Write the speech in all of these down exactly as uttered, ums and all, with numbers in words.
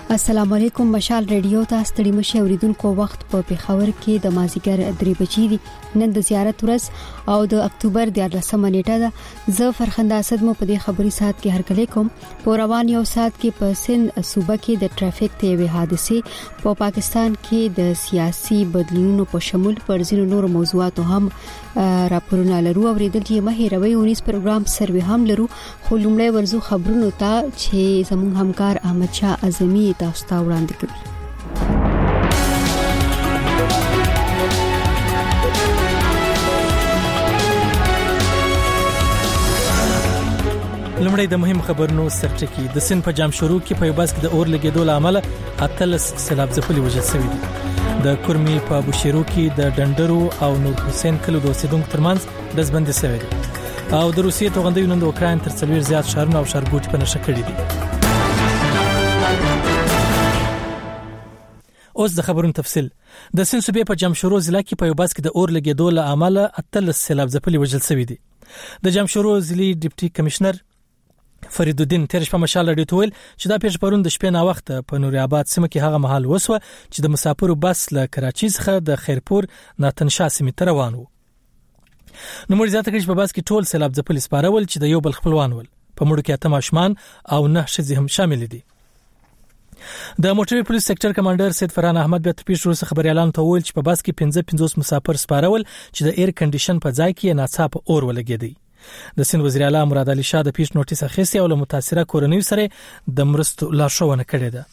السلام علیکم. مشال ریډیو ته ستړي مشه اوریدونکو وخت په پیښور کې د مازیګر درې بجې دي. نن د زیارت ورځ او د اکتوبر د لسمه نیټه ده. زه فرخنده اسد مو په دې خبري ساعت کې هرکلی کوم. په روان یو ساعت کې په سند صوبه کې د ټرافیک ته وی حادثه په پا پاکستان کې د سیاسي بدلونونو په شمول پر ځینو نور موضوعاتو هم راپورونه لرو. اوریدل چې مهي روي اونیس پروګرام سروي هم لرو. خو لومړی ورزو خبرونو ته چې زموږ همکار احمد شاه اعظمي تاسو ته وړاندې کوي. لمړی د مهم خبرونو سرټکی. د سن په جام شروع کې په یوباس کې د اور لګیدو لامل اتلس سیلاب ځپلي وژل شوی دي. د کورمي په بوشيرو کې د ډنډرو او نور حسین کلو د اوسیدونکو ترمنځ دزبندي شوی دي او د روسیې توغندوی نن د اوکرين تر څلور زیات شهرونه او شهرګوټي په نشه کړی دي. اوس د خبرونو تفصیل. د سن صوبې په جمشورو ضلع کې په یوباس کې د اور لګیدو لامل اتلس سیلاب ځپلي وژل شوی دي. د جمشورو ضلعي ډیپټي کمشنر فرید الدین تیر شپه مشال لري تویل چې دا پیښ پرون د شپې نا وخت په نور آباد سیمه کې هغه محل وسوه چې د مسافرو بس له کراچي څخه د خیرپور ناتنشا سیمه ته روان وو. نو مر زیاته کې په بس کې ټول سیلاب ځپلي سپارول چې د یو بل خپلوان ول. په مړو کې اته ماشومان او نه ښځې هم شامل دي. د موټر پولیس سېکټر کمانډر سید فرحان احمد به تر پیښ وروسته خبري اعلان ته ویل چې په بس کې پنځه پنځوس مسافر سپارول چې د ایر کنډیشن په ځای کې ناڅاپه اور ولګیدي. د سند وزیر اعلی مراد علي شاه د پیښ نوټیس اخیستی او له متاثره کورنۍ سره د مرستو لارښوونه کړې ده.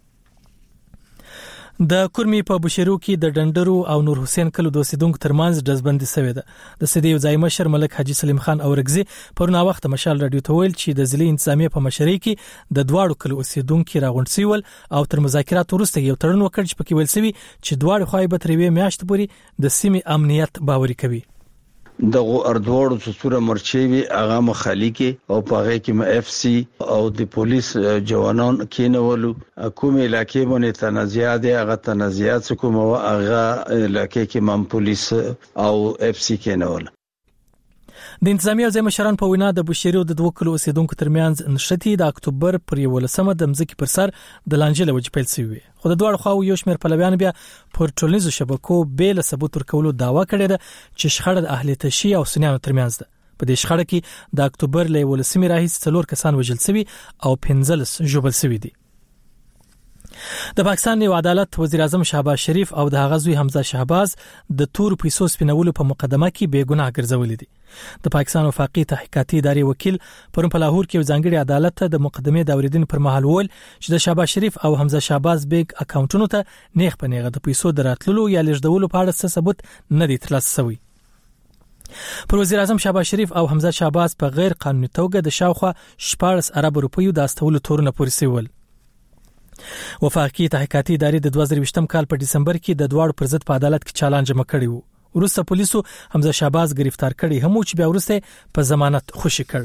د کورمي په بوشيرو کې د ډنډرو او نور حسین کلو د اوسیدونکو ترمنځ دزبندي شوی ده. د سدي یو ځای مشر ملک حاجی سلیم خان اورګزي پرونه وخت مشال رادیو ته ویل چې د ضلعي انتظامیه په مشرۍ کې د دواړو کلو اوسیدونکو راغونډ سیول او تر مذاکرات وروسته یو تړون وکړ چې پکې ویل شوی چې دواړو خواهی به تر یوې میاشتې پورې د سیمې امنیت باوري کوي. دغه اردوړو څوره مرچوي هغه مخالفي او پاغه کې م اف سي او د پولیس جوانان کینولو کوم علاقې باندې تنازعات هغه تنازعات کوم هغه علاقې کې م پولیس او اف سي کینول. د انتظامیه ځای مشران په وینا د بوشيرو د دوه کلو اوسیدونکو ترمنځ نشتی د اکتوبر پر یولسمه د مځکې پر سر د لانجې لوجه پیل شوی. خو د دوه خواو یو شمېر پلویان بیا پر ټولنیزو شبکو بیل ثبوت ورکولو داوا کړې ده چې شخړه د اهل تشیع او سنیانو ترمنځ ده. په دې شخړه کې د اکتوبر له یولسمې راهیسې څلور کسان وژل شوي او پنځلس ژوبل شوي دي. د پاکستان یو عدالت وزیر اعظم شهباز شریف او د هغه زوی حمزه شهباز د تور پیسو سپینولو په مقدمه کې بې ګناه ګرځولې دي. د پاکستان وفاقي تحقیقاتي ادارې وکیل پرون په لاهور کې ځانګړي عدالت ته د مقدمې د اوریدنې پر مهال وویل چې د شهباز شریف او حمزه شهباز بیگ اکاونټونو ته نیغ په نیغه د پیسو دراتللو یا لږدولو په اړه څه ثبوت نه دی ترلاسه شوی. پر وزیر اعظم شهباز شریف او حمزه شهباز په غیر قانوني توګه د شاوخوا شپږ ارب روپیو د استولو تورونه پورې سیول. وفاقي تحقیقاتي ادارې د دوه زره ویشتم کال په دسمبر کې د دواړو پر ضد په عدالت کې چالان جمع کړی وو. وروسته پولیسو حمزه شهباز گرفتار کړی هم چې بیا وروسته په ضمانت خوشی کړ.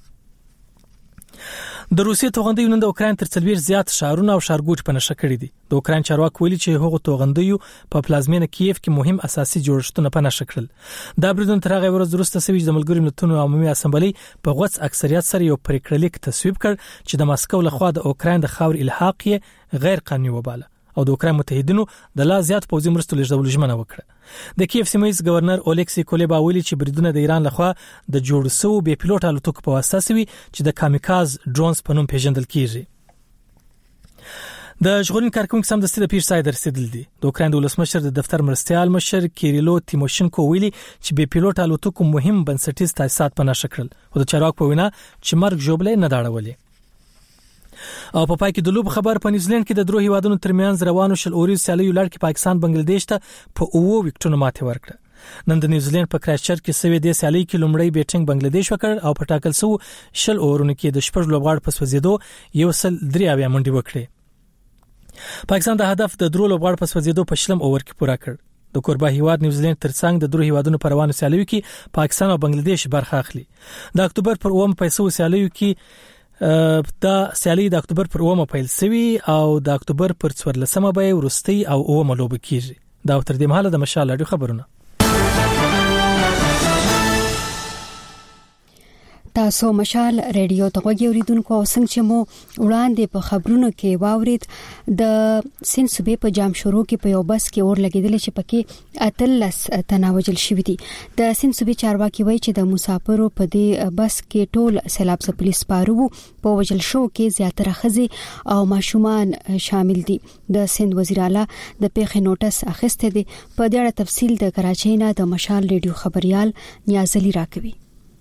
د روسیې توغندوی نن د اوکرين تر څلور زیات شهرونه او شهرګوټ په نشه کړی دي. د اوکرين چارواکي ویلي چې هغه توغندوی په پلازمینه کیف کې مهم اساسي جوړښتونه په نشه کړل. دا بریدون تر هغه ورځ وروسته سوي د ملګرو ملتونو عمومي اسمبلی په غوڅ اکثریت سره یو پریکړه لیک تصویب کړ چې د ماسکو لخوا د اوکرين د خاور الحاق یې غیر قانوني وباله او د اوکرين متحدینو د لا زیات پوځي مرستو لږدول ژمنه وکړه. د کیف سیمایي گورنر اولکسی کولیبا ویلي چې بریدونه د ایران لخوا د جوړ شو بې پیلوټ الوتکو په واسطه سوي چې د کامیکاز ډرونز په نوم پیژندل کیږي. د ژغورنې کارکونکو سمدستي د پیښ ځای ته رسیدل دي. د اوکرين د ولسمشر د دفتر مرستيال مشر کیریلو تیموشنکو ویلي چې بې پیلوټ الوتکو مهم بنسټیز تاسیسات په نشه کړل. خو د چارواکو په وینا چې مرګ جوړبلې نه داړولې. او په پای کې د لوب خبر په نیوزیلند کې د درو هیوادونو ترمنځ روانو شل اوري سیالیو لړ کې پاکستان بنگلاديش ته په اوو وکټونو ماته ورکړه. نن د نیوزیلند په کرایسچرچ کې سوي د سیالي کې لومړی بیټینګ بنگلاديش وکړ او په ټاکل سو شل اورونو کې د شپږ لوبغاړو په سوځیدو یو سل درې اویا منډي وکړي. پاکستان د هدف د درو لوبغاړو په سوځیدو په شلم اوور کې پوره کړ. د کوربه هیواد نیوزیلند ترڅنګ د درو هیوادونو په روانو سیالیو کې پاکستان او بنگلاديش برخه اخلي. د اکتوبر پر اووم پیسو سیالیو کې دا سیالي د اکتوبر پر اومه پیل شوی او د اکتوبر پر څوارلسمه به ورستي او اومه لوب کیږي. دا تر دې مهاله د مشال اړیو خبرونه. تاسو مشال ریډیو ته غوږی اوریدونکو او څنګه چې مو وړاندې په خبرونو کې واورید د سند صوبې په جام شروع کې په یو بس کې اور لګیدل چې پکې اتلس تناوجل شوې دي. د سند صوبې چارواکي وایي چې د مسافرو په دې بس کې ټول سیلاب ځپلي سپاره وو. په وجل شو کې زیاتره ښځې او ماشومان شامل دي. د سند وزیر اعلی د پیښې نوټس اخیسته دي. په دې اړه تفصیل د کراچۍ نه د مشال ریډیو خبريال نیازلی راکوي.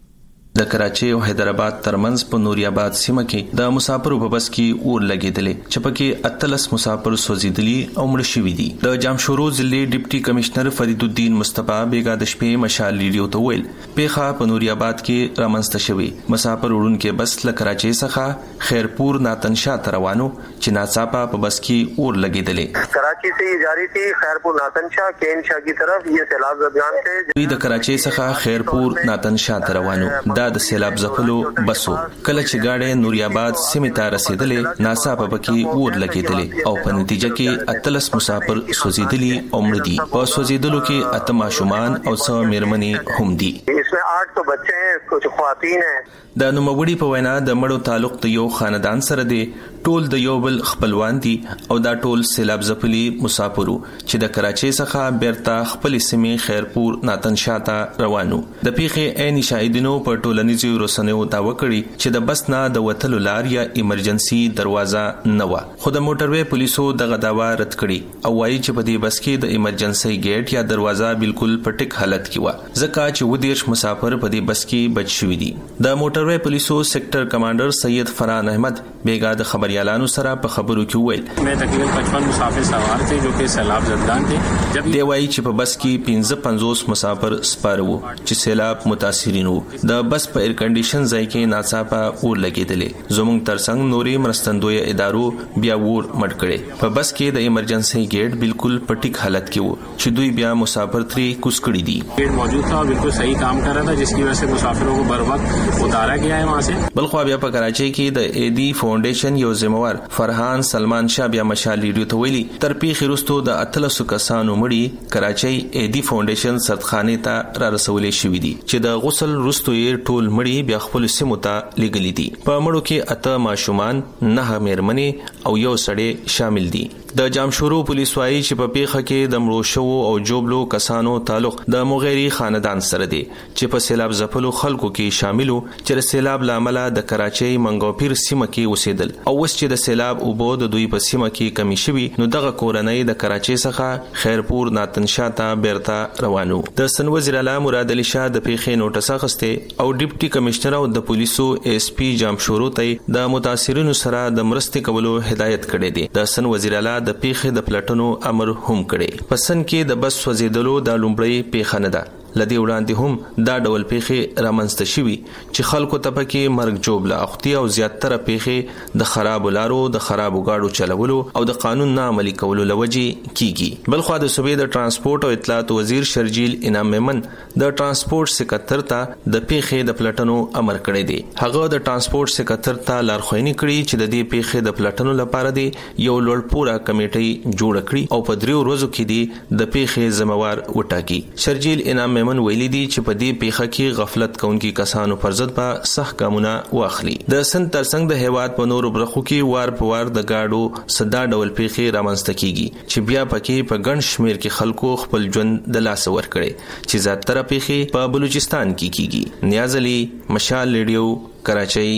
د کراچۍ او حیدرآباد ترمنځ په نوري آباد سیمه کې د مسافرو په بس کې اور لګیدلې چې پکې اتلس مسافر سوځیدلي او مړ شوي دي. د جامشورو ضلع ډیپټي کمشنر فرید الدین مصطفی بیګا د شپې مشال ریډیو ته ویل پیښه په نوري آباد کې رامنځته شوې. مسافر وړونکو بس له کراچۍ څخه خیرپور ناتنشا ته روانو چې ناڅاپه په بس کې اور لګیدلې. کراچی سے جاری تھی خیرپور ناتنشا کین شاہ کی طرف. یہ سیلاب زدگان تھے. د کراچۍ څخه خیرپور ناتنشا ته روانو. دا د سیلاب ځپلو بسو کله چې گاډي نوري آباد سیمه ته رسیدلې ناڅاپه پکې اور لګیدلې او په نتیجه کې اتلس مسافر سوځیدلي او مړ دي. په سوځیدلو کې اته ماشومان او څو میرمنې هم دي. इसमें आठ तो बच्चे हैं, कुछ ख्वातीन हैं. د نوموړي په وینا د مړو تعلق د یو خاندان سره دی. ټول د یو بل خپلوان دي او دا ټول سیلاب ځپلي مسافرو چې د کراچۍ څخه بیرته خپل سیمې خیرپور ناتنشا ته روانو. د پیښې عین شاهدینو په ټولنیزو رسنیو دا وکړي چې د بس نه د وتلو لار یا ایمرجنسي دروازه نه و. خو د موټروي پولیسو دغه داوا رد کړي او وایي چې په دې بس کې د ایمرجنسي گیټ یا دروازه بالکل په ټیک حالت کې و ځکه چې ودیش مسافر په دې بس کې بچ شوي دي. د موټروي پولیسو سیکټر کمانډر سید فرحان احمد بیګا د خبريالانو سره په خبرو کې وویل مې تقریبا پچپن مسافر سوار تھے جو کہ سیلاب زدگان تھے. دی وایي چې په بس کې پنځه پنځوس مسافر سپاره وو چې سیلاب متاثرین وو. د بس په ایر کنډیشن ځای کې ناڅاپه اور لګیدلې. زموږ ترڅنګ نوري مرستندوی ادارو بیا اور مړ کړي. په بس کې د ایمرجنسي گیټ بالکل په ټیک حالت کې وو چې دوی بیا مسافر ترې کوس کړي دي. گیټ موجود تھا اور بالکل صحیح کام کر رہا تھا جس کی وجہ سے مسافروں کو بر وقت اتارا گیا ہے وہاں سے. بلخو بیا په کراچۍ کې د ایدی فاونډیشن یو ذمہوار فرحان سلمان شاه بیا مشال ریډیو ته ویلي تر پیښې وروسته د اتلسو کسانو مړي کراچۍ ایدی فاونډیشن سردخانه ته را رسولې شوې دي چې د غسل وروسته یې ټول مړي بیا خپل سیمو ته لګلې دي. په مړو کې اته ماشومان نه میرمنې او یو سړی شامل دي. د جامشورو پولیس وايي چې په پیښه کې د مړو شوو او جوبلو کسانو تعلق د مغيري خاندان سره دی چې په سیلاب ځپلو خلکو کې شاملو چې سیلاب لامل د کراچۍ منګوپیر سیمه کې اوسېدل او اوس چې د سیلاب اوبو د دوی په سیمه کې کمی شوي نو دغه کورنۍ د کراچۍ څخه خیرپور ناتنشا ته بیرته روانو. د سن وزیر اعلی مراد علي شاه د پیښې نوټس اخیسته او ډیپټي کمشنر او د پولیسو ایس پی جامشورو ته د متاثرینو سره د مرستې کولو هدایت کړی دی. د سن وزیر اعلی د پیښې د پلټنو امر هم کړی. پسند کې د بس سوځیدلو د لومړی پیښه نه ده. لدی وړاندې هم دا ډول پیښې رامنځته شوي چې خلکو ته پکې مرګ جوړ لاختي او زیاتره پیښې د خراب لارو د خراب گاډو چلولو او د قانون نه عملي کولو لوجي کیږي. بلخو د صوبې د ترانسپورت او اطلاعات وزیر شرجیل انعام میمن د ترانسپورت سکتر ته د پیښې د پلټنو امر کړی دی. هغه د ترانسپورت سکتر ته لارښوونې کړې چې د دې پیښې د پلټنو لپاره دی یو لوړپوړه کمیټه جوړ کړي او په دریو ورځو کې دی د پیښې ذمہوار وټاکي. شرجیل انعام میمن ویلي دي چې په دې پیښه کې غفلت کوونکي کسانو پر ضد به سخت ګامونه واخلي. د سند ترڅنګ د هیواد په نورو برخو کې وار په وار د گاډو صدا ډول پیښې رامنځته کیږي چې بیا پکې په ګڼ شمیر کې خلکو خپل ژوند د لاس ور کړي چې زیاتره پیښې په بلوچستان کې کیږي. نیاز علي مشال ریډیو کراچۍ.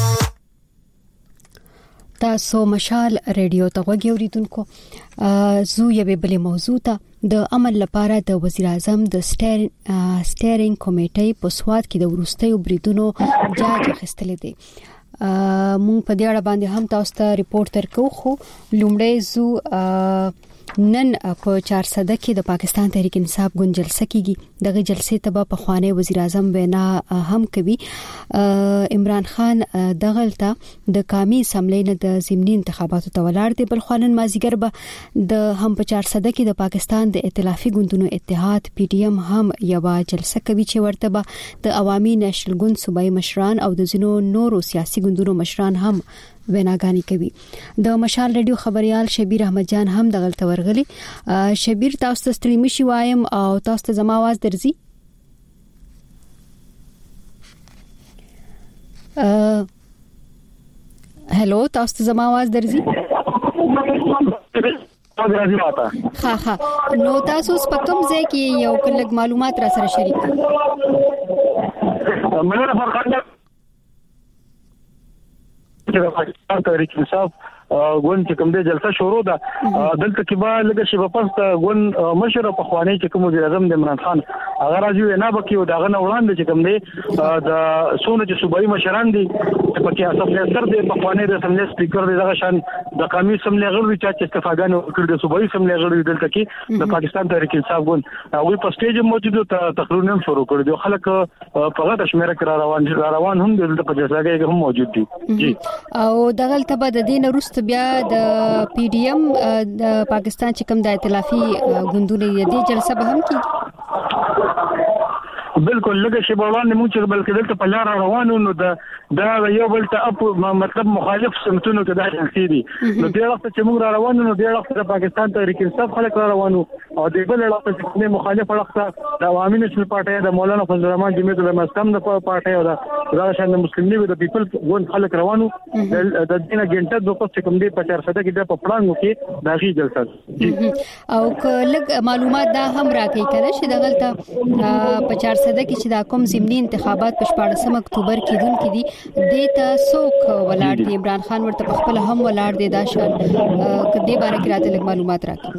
تاسو مشال ریډیو ته غوږی اوریدونکو. زو یوه بلې موضوع ته د عمل لپاره د وزیر اعظم د سټیرینګ کمیټې په سواد کې د ورستیو بریدونو جاج اخیستلې دي. مونږ په دې اړه باندې هم تاسو ته ریپورت درکو. خو لومړی زو نن په چار صده کې د پاکستان تحریک انصاف ګوند جلسه کیږي. دغه جلسې ته په خوانی وزیر اعظم وینا هم کوي. عمران خان دغلته د قومي اسمبلی نه د ضمني انتخاباتو ته ولاړ دی. بل خوانن مازیګر به د هم په چار صده کې د پاکستان د ائتلافي ګوندونو اتحاد پی ډی ایم هم یو جلسه کوي چې ورته به د عوامي نېشنل ګوند صوبایي مشران او د زینو نورو سیاسي ګوندونو مشران هم ویناګانی کوي. د مشال ریډیو خبريال شبیر احمد جان هم دغلته ورغلی. شبیر تاسو ته ستړي مشي وایم او تاسو ته زما आवाज درځي؟ هلو تاسو زما आवाज درځي؟ ها ها نو تاسو سپکم ځای کې یو کلک معلومات را سره شریک کړئ. مننه فرخنده چې د پاکستان تحریک انصاف ګوند چې کوم د جلسه شروع ده دلته کې به لږ شي په پسته ګوند مشر په خوانی چې کوم وزیر اعظم د عمران خان هغه راځي نه بکی او داغه نه وړاندې چې کوم دی د سونه چې صوبایي مشران دي په کې اساس سر دی په خوانی د اسمبلی سپیکر دی دغه شان د قومي اسمبلی غړي چې استفاده نه کړي د صوبایي اسمبلی غړي دلته کې د پاکستان تحریک انصاف ګوند هغه په سټیج موجود تقریرونه شروع کړي دي خلک په غټه شمیره کې روان دي روان هم دلته په جلسه کې هم موجود دي جی او دغه تبه د دین وروسته بیا د پی ډی ایم د پاکستان چې کوم د ائتلافي ګوندونه دي جلسه به هم کیږي. بالکل لږه شی بوړاندې موږ چې بلکې دلته په لار روانو نو دا دا یو بل ته اپ مطلب مخالف سمتونو کې دا شي دي نو د وخت چې موږ روانو نو د وخت د پاکستان تحریک انصاف خلک روانو او د بل وخت چې مخالف وخت د عوامي نشل پارټي د مولانا فضل الرحمن جمعیت العلماء اسلام د پارټي او د راشه د مسلم لیگ د پیپل ګوند خلک روانو د دینه ګنټه د پس کوم دی په چار سده کې د پپړانګو کې داغي جلسه او کله معلومات دا هم راکې کړه چې دغلته په چار سده کې چې دا کوم ضمني انتخابات په شپږم اکتوبر کې دون کې دي دیتا څوک ولاړ دی عمران خان ورته خپل هم ولاړ دی دا شان کدي باره کې راته لږ معلومات راکړي.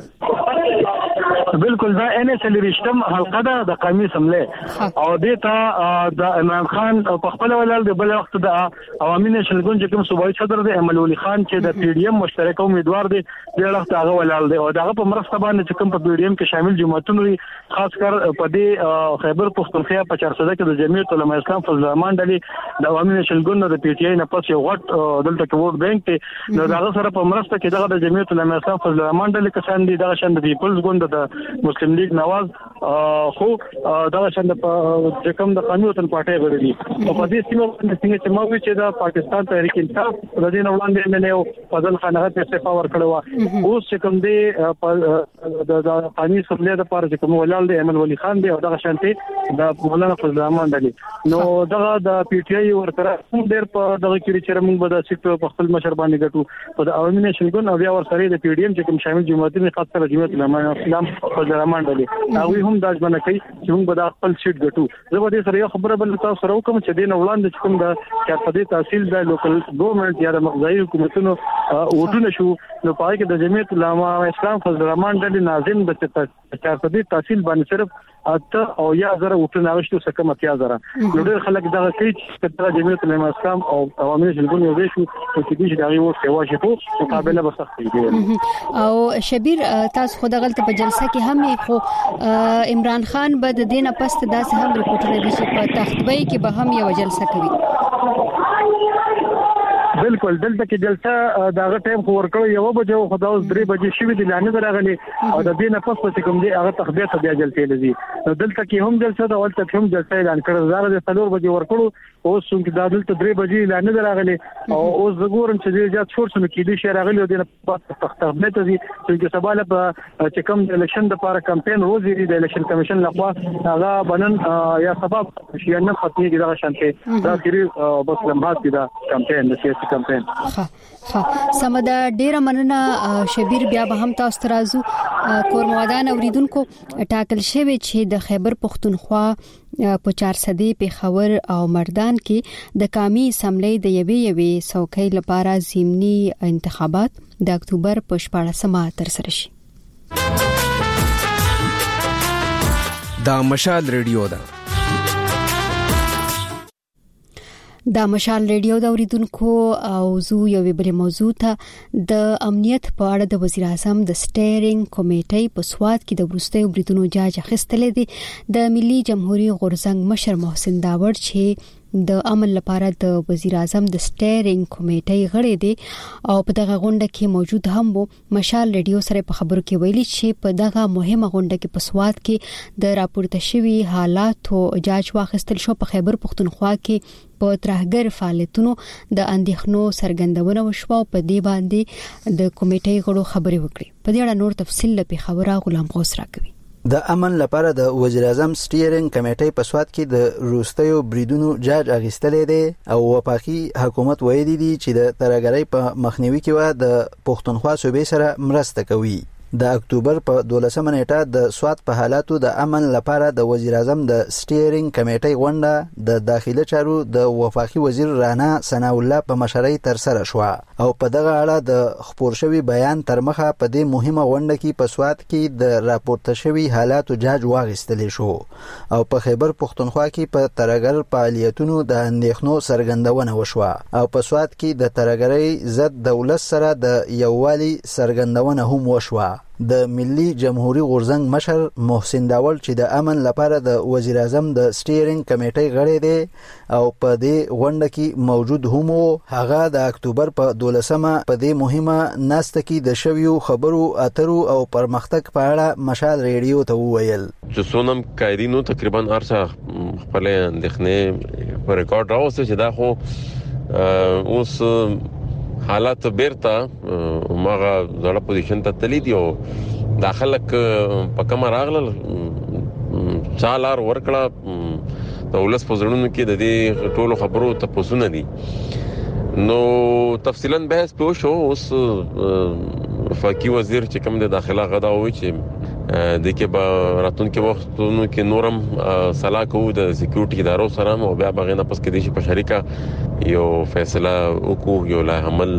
بالکل دا ان اس ال رښتم حلقه ده د قومي اسمبلی او دیتا د عمران خان په خپل ولاړ دی بل وخت د عوامي نشل ګوند چې کوم صوبایي صدر دی احمد ولي خان چې د پی ډی ایم مشترک امیدوار دی د وخت هغه ولاړ دی او دغه په مرسته باندې چې کوم په پی ډی ایم کې شامل جماعتونه خاص کر په دې خیبر پختونخوا په چار سده کې د جمعیت العلماء اسلام فضل الرحمن ډلې د عوامي نشل ګوند د پی ټی آی نه پس یو غټ دلته کې ووټ بانک ته نو دغه سره په مرسته کې دغه د جمعیت العلماء اسلام فضل الرحمن ډلې کسان دي دغه شان د پیپلز ګوند د مسلم لیگ نواز خو دغه شان د کوم د قانون وطن پارټي غړي دي په دې سیمه باندې څنګه چې موږ چې د پاکستان تحریک انصاف د دې نه وړاندې نه یو فضل خان هغه ته استعفا ورکړو اوس چې کوم دی د قانوني اسمبلی د پاره چې کوم ولال دی احمد ولي خان دی او دغه شانتي د مولانا فضل الرحمن ډلې نو دغه د پی ټی آی ورته هم ډېر په دغه کې چې موږ به د سیټ په خپل مشر باندې ګټو په د عوامي نشل ګوند او بیا ورسره د پی ډی ایم چې کوم شامل جماعتونه خاص کر جمعیت العلماء اسلام فضل الرحمن ډلې هغه هم د ځمنه کوي چې موږ به د خپل سیټ ګټو زه به دې سره یو خبره بل تاسو سره وکم چې دین وړاندې کوم د چارپدې تحصیل د لوکل ګورنمنت یا د مغزايي حکومتونو وټونه شو نو پای کې د جمعیت العلماء اسلام فضل الرحمن ډلې ناظم د چارپدې تحصیل باندې صرف اته او یا زره وټونه غشتو سکه متیا زره نو ډېر خلک دا کوي چې د جمعیت العلماء اسلام او عوامي شلګون یو شو چې دې دا یو څه واجب په مقابله به سخت دی او شبیر تاسو خو دغه په جلسه کې هم خو عمران خان به د دینه پست داسې هم ریپورټونه دي چې په تختبې کې به هم یو جلسه کوي. بالکل دلته کې جلسه داغه ټایم خو ورکړو یو بجو خدا اوس درې بجې شوې دي لانه درغلي او د دې نه پس پس کوم دی هغه تخبیه ته بیا جلسه لذي دلته کې هم جلسه دا ولته هم جلسه اعلان کړو زاره د څلور بجې ورکړو اوس څنګه د دلته درې بجې لانه درغلي او اوس زګورم چې دې جات فورس نو کې دي شي راغلي د پس تخبیه ته دي چې سباله په چې کوم د الیکشن د لپاره کمپاین روزي د الیکشن کمیشن لخوا هغه بنن یا سبب شي نه ختمي دا شانته دا کړي بس لمحات دي دا کمپاین د سیاسي کمپاین ها ها سمدا ډیره مننه شبیر بیا به هم تاسو ترازو کورموادان اوریدونکو ټاکل شوی چې د خیبر پختونخوا په چار سده پیښور او مردان کې د قومي اسمبلی د یوې یوې څوکۍ لپاره ضمني انتخابات د اکتوبر په شپږمه تر سره شي. دا مشال ریډیو ده دا مشال ریډیو د اوریدونکو او زو یو بل موضوع ته د امنیت په اړه د وزیر اعظم د سټیرینګ کمیټې په سواد کې د ورستۍ بریټونو جاج اخیستلې دي د ملي جمهوریت غورزنګ مشر محسن داوړ چې د عمل لپاره د وزیر اعظم د سټیرینګ کمیټې غړي دي او په دغه غونډه کې موجود هم وو. مشال ریډیو سره په خبرو کې ویلي چې په دغه مهمه غونډه کې په سواد کې د راپورته شوی حالاتو جاج واخیستل شو. په خیبر پختونخوا کې په ترهګر فعالیتونو د اندېښنو څرګندونه وشوه او په دې باندې د کمیټې غړو خبرې وکړي. په دې اړه نور تفصیل په خبره غلام غوث راکوي. د امن لپاره د وزیر اعظم سټیرینګ کمیټې په سواد کې د روستیو بریدونو جاج اغستلې دي او وفاقي حکومت ویلي دي چې د ترهګرۍ په مخنیوي کې و د پښتونخوا صوبې سره مرسته کوي. د اکتوبر په دولسمه نیټه د سواد په حالاتو د امن لپاره د وزیر اعظم د سټیرینګ کمیټې غونډه د داخلي چارو د وفاقي وزیر رانا ثناء الله په مشرۍ تر سره شو او په دغه اړه د خبر شوی بیان تر مخه په دې مهمه غونډه کې په سواد کې د راپورته شوی حالاتو جاج واغستل شو او په خیبر پښتونخوا کې په ترهګر فعالیتونو د اندېښنو څرګندونه وشوه او په سواد کې د ترهګرۍ ضد دولت سره د یووالي څرګندونه هم وشوه. د ملي جمهوریت غورزنګ مشر محسن داول چې د امن لپاره د وزیر اعظم د سټیرینګ کمیټې غړی دی او په دې غونډه کې موجود هم هغه د اکتوبر په دولسمه په دې مهمه ناسته کې د شویو خبرو اترو او پرمختګ په اړه مشال ریډیو ته وویل چې سونم قائدینو تقریبا ارڅه خپل اندېښنې په ریکارډ راوسته چې دا خو اوس حالات بیرته ماغه زړه پوزیشن ته تللی دی او داخلك په کومه راغله چالار ورکړه د ولس په زړونو کې د دې ټولو خبرو ته پوسونه دي نو تفصیلا بحث په شو اوس فقيه وزیر چې کوم د داخله غدا وی چې د کې به راتونکو وختونو کې نورم صلاح کوو د سکیورټي ادارو سره او بیا بغینه پس کې د شي په شریکه یو فیصله وکړو یو لا عمل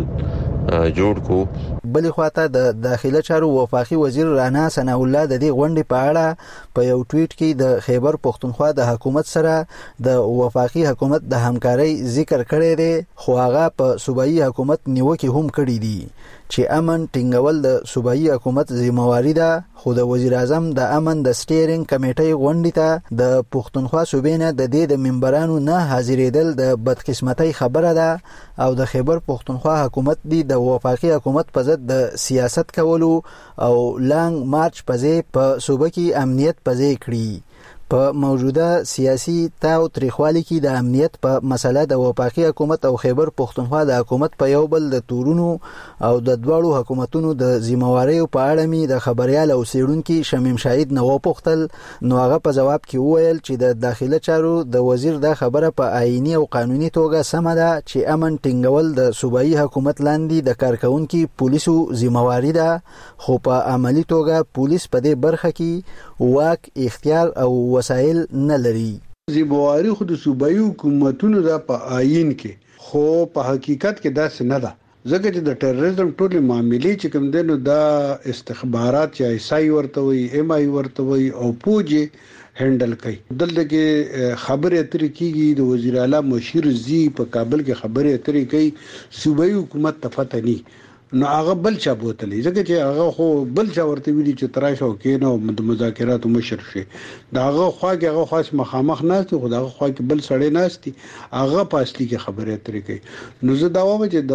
جوړ کو. بل خواته د داخله چارو وفاقي وزیر رانا ثناء الله د دې غونډې په اړه په یو ټویټ کې د خیبر پښتونخوا د حکومت سره د وفاقي حکومت د همکارۍ ذکر کړی دی خو هغه په صوبایي حکومت نیوکه هم کړې دي چې امن ټینګول د صوبایي حکومت ذمہواری ده خو د وزیر اعظم د امن د سټیرینګ کمیټې غونډې ته د پښتونخوا صوبې نه د دې د منبرانو نه حاضرېدل د بدقسمتۍ خبره ده او د خیبر پښتونخوا حکومت دی د وفاقي حکومت په ضد د سیاست کولو او لانګ مارچ په ځای په صوبه کې امنیت په ځای کړي. په موجوده سیاسي تاو تریخوالي کې د امنیت په مسله د وفاقي حکومت او خیبر پښتونخوا د حکومت په یو بل د تورونو او د دوړو حکومتونو د ذمہواری په اړه می د خبريال او سیړونکو شمیم شاهد نو پوښتل نو هغه په جواب کې وویل چې د داخله چارو د وزیر د خبره په آئینی او قانوني توګه سم ده چې امن ټینګول د صوبایي حکومت لاندې د کارکونکو پولیسو ذمہواری ده خو په عملی توګه پولیس په دې برخه کې واک اختیار او وسایل نه لري. ذمہواری خو د صوبایي حکومتونو د په آئین کې خو په حقیقت کې داسې نه ده ځکه چې د ټیرریزم ټولې معاملې چې کوم دنو د استخبارات یا ایسای ورته وي ایم آی ورته وي او پوجي هندل کوي. دلته کې خبرې اترې کیږي د وزیر اعلی مشیر زی په کابل کې خبرې اترې کوي صوبایي حکومت ته فتح ني نو هغه بل چا بوتلې ځکه چې هغه خو بل چا ورته ویلي چې تراشه کې نو د مذاکراتو مشر شي دا هغه خوا کې هغه خاص مخامخ نه دي خو دا هغه خوا کې بل سړی نه استي هغه پاسلي کې خبرې اترې کوي. نو زه دا وایم چې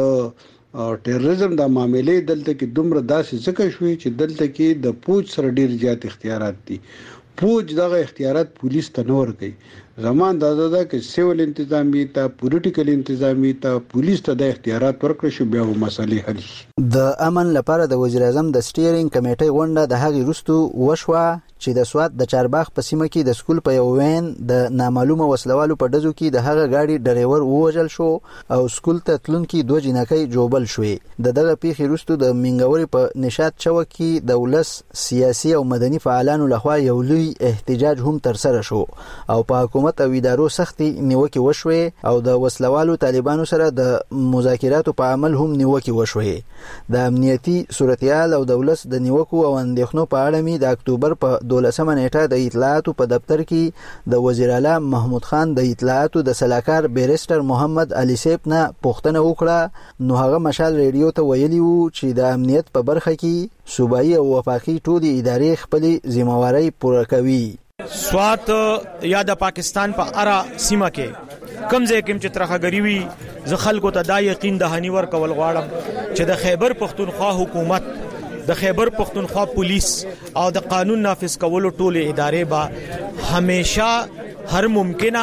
د ټیرریزم د معاملې دلته کې دومره داسې ځکه شوې چې دلته کې د پوج سره ډیر زیات اختیارات دي. پوج دغه اختیارات پولیس ته نور کوي. زمان دا دا چې سیول انتظامی ته پولیټیکل انتظامی ته پولیس ته د اختیارات ورکړي شو بیا مسالې حل شي. د امن لپاره د وزیر اعظم د سټیرینګ کمیټې غونډه د هغې وروسته وشوه چې د سوات د چارباغ په سیمه کې د سکول په یو وین د نامعلومه وسلوالو په ډزو کې د هغه گاډي ډرایور ووژل شو او سکول ته تلونکي دوه جنکۍ جوبل شوې. د دغه پیښې وروسته د منګوري په نشاط چوک کې د ولس سیاسي او مدني فعالانو لخوا یو لوی احتجاج هم تر سره شو او په حکومت او ادارو سختي نیوکه وشوې او د وسلوالو طالبانو سره د مذاکراتو په عمل هم نیوکه وشوې. د امنیتي صورتحال او د ولس د نیوکو او اندېښنو په اړه می د اکتوبر په دولسمه نیټه د اطلاعاتو په دفتر کې د وزیر اعلی محمود خان د اطلاعاتو د سلاکار بیرستر محمد علي سیب نه پوښتنه وکړه نو هغه مشال ریډیو ته ویلی وو چې د امنیت په برخه کې صوبایي او وفاقي ټولې ادارې خپل ذمہواری پوره کوي. سوات یا د پاکستان په ارا سیمه کې کم ځای کې چې ترخګری وي ز خلکو ته دا یقین د هنیور کول غواړم چې د خیبر پښتونخوا حکومت د خیبر پښتونخوا پولیس او د قانون نافذ کولو ټولې ادارې با همیشه هر ممکنه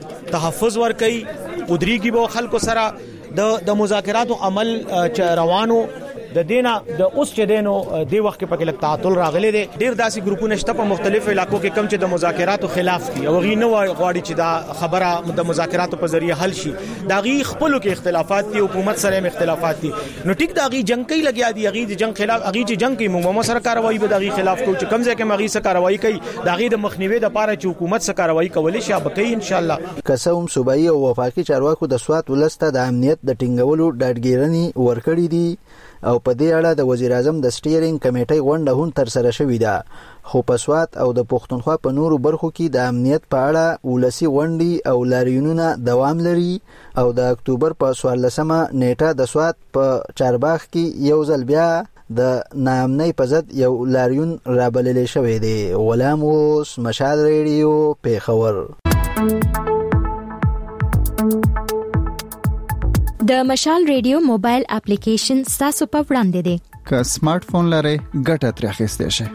تحفظ ورکړي ودریږي به خلکو سره د د مذاکراتو عمل روانو د دینه د اوس چې دینو د وخت کې پکې لک تعطل راغلي دي ډیر داسې ګروپونه شته په مختلفو علاقو کې کم چې د مذاکراتو خلاف دي او غي نه غواړي چې دا خبره د مذاکراتو په ذریعہ حل شي دا غي خپلو کې اختلافات دي حکومت سره هم اختلافات دي نو ټیک دا غي جنگ کوي لګیا دي غي د جنگ خلاف غي چې جنگ کوي موږ سره کاروایی به دا غي خلاف کوي چې کم ځای کې مغي سره کاروایی کوي دا غي د مخنیوي د لپاره چې حکومت سره کاروایی کولای شي به کوي ان شاء الله. قسم صوبایي او وفاقي چارواکو د سوات ولسته د امنیت د ټینګولو ډاډګیرنی ورکړې دي او په دې اړه د وزیر اعظم د سټیرینګ کمیټې غونډه هم تر سره شوې ده خو په سوات او د پښتونخوا په نورو برخو کې د امنیت په اړه ولسی غونډې او لاریونونه دوام لري او د اکتوبر په څوارلسمه نیټه د سوات په چارباغ کې یو ځل بیا د نامنۍ په ضد یو لاریون رابللی شوی دی. غلام اوس مشال ریډیو پیښور. د مشال ریډیو موبایل اپلیکیشن تاسو په وړاندې دی. که سمارټ فون لرئ ګټه ترې اخیستی شئ.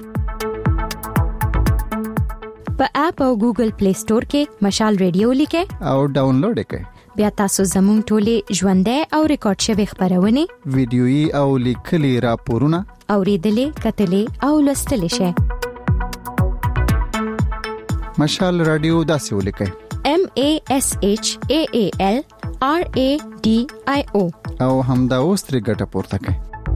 په اپ او ګوګل پلی سٹور کې مشال ریډیو لیکئ او ډاونلوډ کړئ. بیا تاسو زموږ ټولې ژوندۍ او ریکارډ شوی خبرونه ویډیويي او لیکلي راپورونه اوریدلې کتلې او لوستلې شئ. مشال رادیو داسې ولیکئ M A S H A A L R A D I O او همدا اوس ترې ګټه پورته کړئ.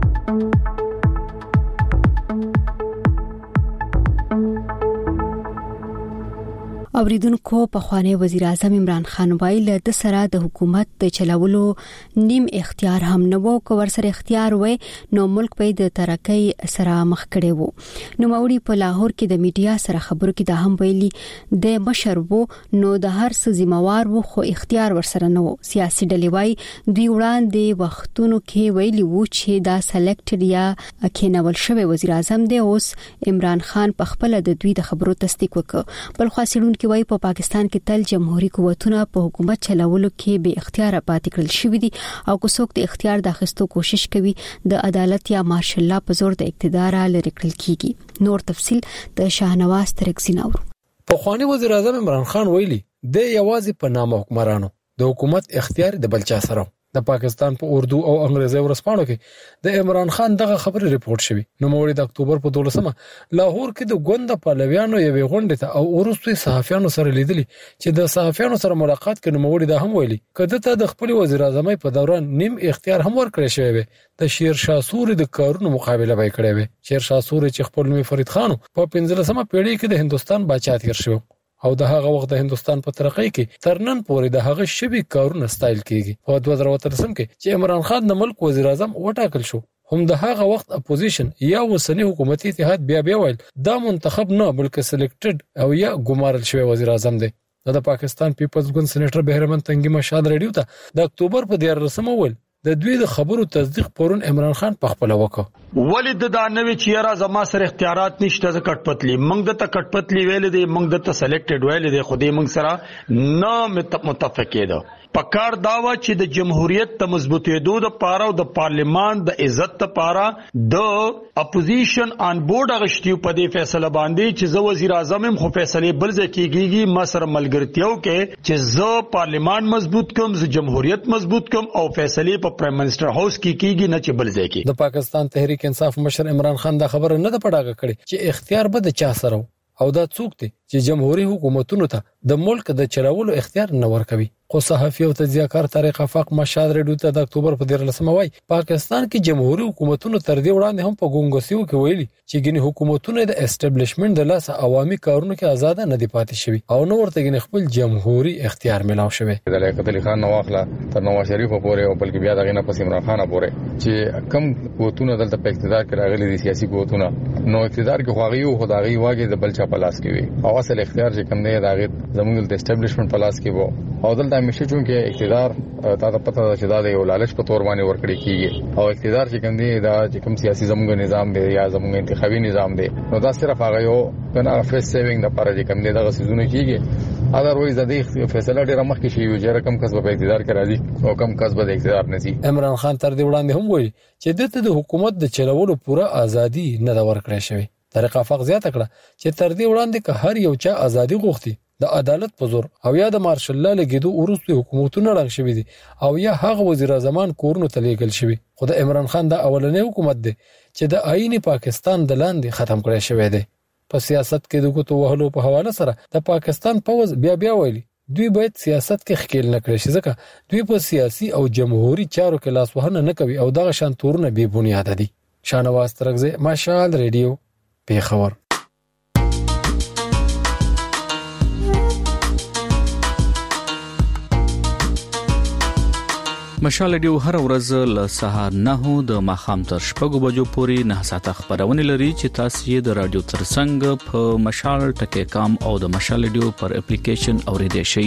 اوریدونکو په خواني وزیر اعظم عمران خان وایي د سره د حکومت د چلولو نیم اختیار هم نه وو کو ور سره اختیار وې نو ملک په د ترقۍ سره مخ کړي وو. نو موري په لاهور کې د میډیا سره خبرو کې د هم ویلي د مشر وو نو د هر څه ذمہوار وو خو اختیار ور سره نه وو. سیاسي ډلې وایي دوی وړاندې وختونو کې ویلي وو چې دا سلیکټډ یا کېنول شوی وزیر اعظم دی. اوس عمران خان په خپل د دوی د خبرو تصدیق وکړ. بل خاصیدون کې وایي په پاکستان کې تل جمهوریت قوتونه په حکومت چلولو کې به اختیار پاتې کړل شوی دي او کو څوک د اختیار د اخیستو کوشش کوي د عدالت یا مارشل لا په زور د اقتدار لري کړل کیږي. نور تفصيل د شاهنواز ترکزیناور. په خواني وزیر اعظم عمران خان ویلي د یوازې په نامه حکمرانو د حکومت اختیار د بلچا سره د پاکستان په اردو او انګریزي ورسپانو کې د عمران خان دغه خبره ریپورت شوی. نو موړي د اکتوبر په دولسمه لاهور کې د ګوند پهلویانو یوې غونډې ته او ورستوي صحافیانو سره لیدلي چې د صحافیانو سره ملاقات کړي. نو موړي د هم ویلي کده ته د خپل وزیر اعظم په دوران نیم اختیار هم ورکړی شوی وي. د شیر شاه سوري د کارونو مقابله به کړی وي. شیر شاه سوري چې خپل نوم فرید خان په پنځلسمه پیړۍ کې د هندستان بادشاہ تیر شو او د هغه وخت د هندستان په ترقۍ کې ترنن پورې د هغه شبي کارونه ستایل کیږي. په دوه زره اتلسم کې چې عمران خان د ملک وزیر اعظم وټاکل شو هم د هغه وخت اپوزیشن یا وسنی حکومتي اتحاد بیا بیا ویل دا منتخب نه بلکې سلیکټډ او یا ګمارل شوی وزیر اعظم دی. د پاکستان پیپلز ګوند سېنیټر بهرمن تنگي مشال ریډیو ته د اکتوبر په دیارلسمه ول د دوی د خبرو تصدیق پرون عمران خان په خپل وکړ. ولید د نوې چیرې زما سره اختیارات نشته ز کټپتلی منګ د کټپتلی ویل دي منګ د سلیکټډ ویل دي خو دې منګ سره نه متفق ده. پکار داوا چې د جمهوریت ته مضبوطېدو د پاره او د پارلیمان د عزت لپاره د اپوزیشن آن بورډ غشتیو په دې فیصله باندې چې زه وزیر اعظم هم خو فیصله بل ځکیږي ما سره ملګرتیاو کې چې زه پارلیمان مضبوط کوم زه جمهوریت مضبوط کوم او فیصله په پرایم منسٹر هاوس کې کیږي نه چې بل ځای کې. د پاکستان تحریک انصاف مشر عمران خان دا خبره نه ده پټاګه کړې چې اختیار به د چا سره او دا څوک دي چې جمهوریت حکومتونو ته د ملک د چلولو اختیار نه ورکوي. خو صحافي او تجزیه‌کار طارق افاق مشال ریډیو ته د اکتوبر په دیارلسمه وای پاکستان کې جمهوریت حکومتونو تر دې وړاندې هم په ګونګوسیو کې ویلي چې ګنې حکومتونه د اسټابلیشمنت د لاس عوامي کارونو کې آزاد نه دي پاتې شوی او نو ورته ګنې خپل جمهوریت اختیار ملاو شوی. د لیاقت علي خان نواخله تر نواز شریف پورې او بلکې بیا دغه نه پس عمران خان پورې چې کم قوتونه دلته په اقتدار کې راغلي دي سیاسي قوتونه نو اقتدار کې خواغي او خدایي واګي د بلچا پلاس کې وي او اصل اختیار چې کم دی دغه زموږ د اسټابلیشمنت پلاس کې وو او دلته همیشه چونکه اقتدار تا ته پته ده چې دا د یو لالچ په تور باندې ورکړي کیږي او اقتدار چې کوم دی دا چې کوم سیاسي زموږ نظام دی یا زموږ انتخابي نظام دی نو دا صرف هغه یو کنه فیس سیوینګ د لپاره چې کوم دی دغه سيزونه کیږي اذرویز د دې فیصله ډیره مخکې شي چې رقم کسب په اقتدار کې راځي او کم کسب د اقتدار نزي. عمران خان تر دې وړاندې هم وایي چې د حکومت د چلولو پوره ازادي نه دا ورکړی شوی. طارق افاق زیاته کړه چې تر دې وړاندې که هر یو چا ازادي غوښتي د عدالت په زور او یا د مارشل لا لګیدو ورستي حکومتونه رنګ شوی دي او یا هغه وزیر اعظم کورونو ته لیږل شوی. خو د عمران خان د اولنې حکومت دی چې د آئین پاکستان د لاندې ختم کړی شوی دی. په سیاست کې د ګوتو وهلو په حواله سره د پاکستان پوز بیا بیا ویلي دوی باید سیاست کې ښکیل نه کړي شي ځکه دوی په سیاسي او جمهوریت چارو کې لاس وهنه نه کوي او دغه شان تورونه بې بنیاد دي. شانواز ترغزه مشال ریډیو پیښور. مشال ریډیو هر ورځ له سهار نه د ماخام تر شپږو بجو پورې نه ساعته خبرونه لري چې تاسو یې د رادیو ترڅنګ په مشال ټکی کام او د مشال ریډیو پر اپلیکیشن اوریدئ شئ.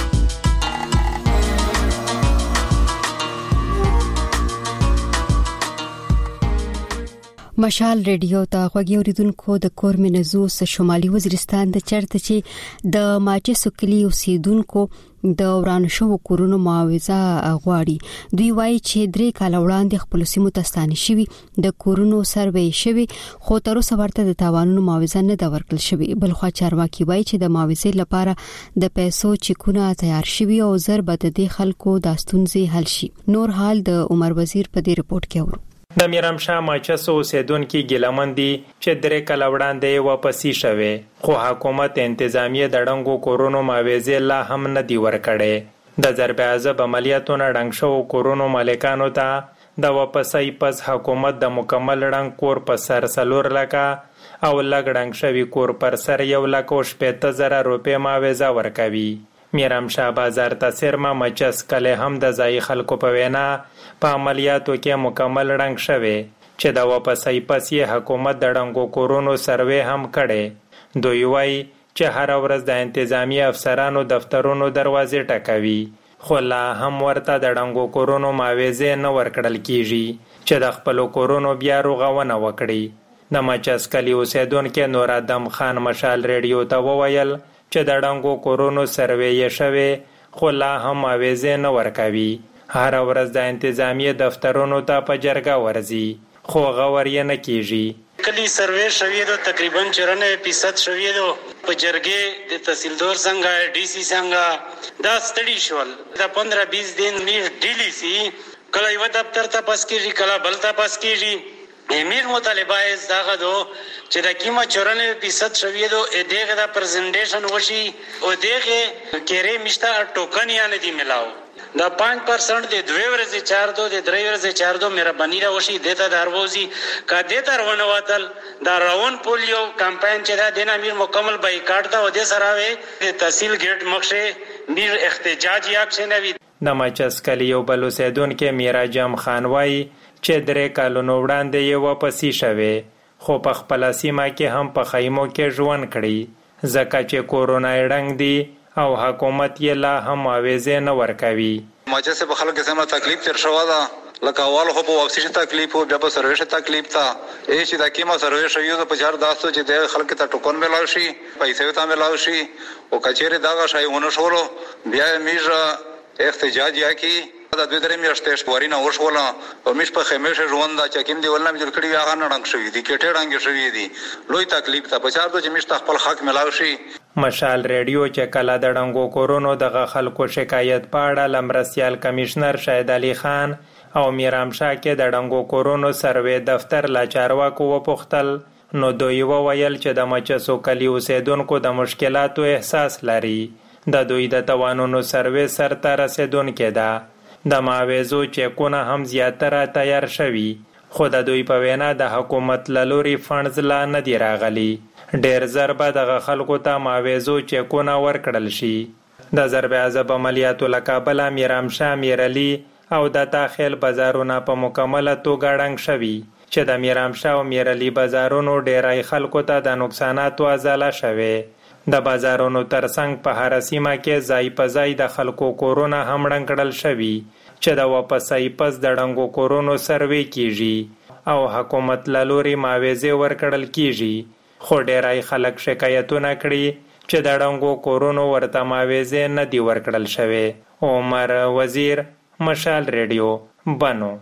مشال ریډیو ته غوږی اوریدونکو د کور منزوس شمالي وزیرستان د چرته چې د ماچسو کلی اوسیدونکو د ورانه شو کورونو معاوضه غواړي. دوی وایي چې درې کال وړاندې خپل سیمو ته ستانه شوي د کورونو سروي شوي خو تر اوسه ورته د تاوانونو معاوضه نه دا ورکړل شوی. بل خو چارواکي وایي چې د معاوضې لپاره د پیسو چکونه تیار شوي او زر به د دې خلکو د ستونزې حل شي. نور حال د عمر وزیر په دې رپورت کې اورو. د میرامشاه ماچسو اوسیدونکو ګیلمن دي چې درې کال وړاندې واپسی شوه خو حکومت انتظامیه د ډنګو کورونو معاوضه لا هم نه دی ورکړې. د ضرب عذاب عملیاتونو ډنګ شو کورونو مالکانو ته د واپسی پس حکومت د مکمل ډنګ کور په سر سلور لکه او لګ ډنګ شوی کور پر سر یو لک او شپږ زره روپے معاوضه ورکوي. میرامشاه بازار ته سرما مچس کله هم د ځای خلکو په وینا په عملیاتو کې مکمل رنګ شوه چې د واپسې پسې حکومت د ډنګو کورونو سروې هم کړي. دوی وایي چې هر ورځ د انتظامی افسرانو دفترونو دروازې ټکوي خو لا هم ورته د ډنګو کورونو معاوضه نه ورکړل کیږي چې د خپل کورونو بیا رغونه وکړي. د مچس کلی اوسیدونکو نور ادم خان مشال ریډیو ته وویل چې د ډنګو کورونو سروې یې شوه خو لا هم معاوضه نه ورکوي. هر ورځ د انتظامی دفترونو ته په جرګه ورځي خو غور یې نه کیږي. کلی سروې شوی دو تقریبا چورانوے فیصد شوی دو په جرګې د تحصیلدار څنګه ډي سي څنګه دا ستړي شول. دا پندرہ بیس دن میر ډیلی سي کله یو دفتر ته پاس کیږي کله بل ته پاس کیږي. امیر مطالبه از داغه دو چې د کیما چورانوے فیصد شوی دو دغه د پریزنټیشن وشي او دغه کېره مشته ټوکن یا نه دی ملاو. دا پانچ پرسنٹ د دوه ورځې چار دو د درې ورځې چار دو مهرباني را وشي دته دروازي کا دته روان واتل دا روان پولیو کمپاین چې دا د امیر مکمل بایکاټ دا ودې سره وي د تحصیل ګیټ مخشه میر احتجاجي اکشن وي. د مچس کلی یو بل اوسیدونکو میراجم خان وایي چې درې کالونو وړاندې یې واپسی شوه خو په خپل سیمه کې هم په خیمو کې ژوند کړي ځکه چې کورونا ډنګ دی او حکومت یې لا هم معاوضه نه ورکوي. ماچه سه په خلکو کې سم تکلیف تر شو دا لکه اول خو په واپسی تکلیف او بیا په سرویس تکلیف تا اې چې د کیما سرویس یو د پچار داستو چې د خلکو ته ټوکن ملاو شي پیسې ته ملاو شي او کچېره دا شای ونه شولو بیا میژه احتجاج یا کی دا دوی درې میاشتې شپورینه وشوله او مش په خمیشه ژوند دا چې کیم دی ولنه جوړ کړی هغه نه ډنګ شوی دی کټه ډنګ شوی دی لوی تکلیف ته پچار د چې مش خپل حق ملاو شي. مشال ریډیو چې کله د ډنګو کورونو دغه خلکو شکایت پاړه لمرسیال کمشنر شاهد علي خان او میرامشاه کې د ډنګو کورونو سروې دفتر لا چارواکو وپختل نو دوی وویل چې د مچسو کلی اوسیدونکو د مشکلاتو احساس لري. د دوی د توانونو سروې سرته رسیدونکې ده. د معاوضو چکونه هم زیاتره تیار شوي خو د دوی په وینا د حکومت لوري فنډز لا نه دی راغلي. ډیر زر به دغه خلکو ته معاوضو چکونه ورکړل شي. د ضرب عذاب عملیاتو له کابل میرامشاه میرعلي او د داخل بازارونه په مکمله توګه ډنګ شوي چې د میرامشاه او میرعلي بازارونو ډیرای خلکو ته د نقصاناتو ازاله شوي. د بازارونو ترڅنګ په هر سیمه کې ځای په ځای د خلکو کورونه هم ډنګ کړل شوي چې د واپسۍ پس د ډنګو کورونو سروې کیږي او حکومت له لوري معاوضې ورکړل کیږي خو ډیرای خلک شکایتونه کړي چې د ډنګو کورونو ورته معاوضې نه دي ورکړل شوي. عمر وزیر مشال ریډیو بنو.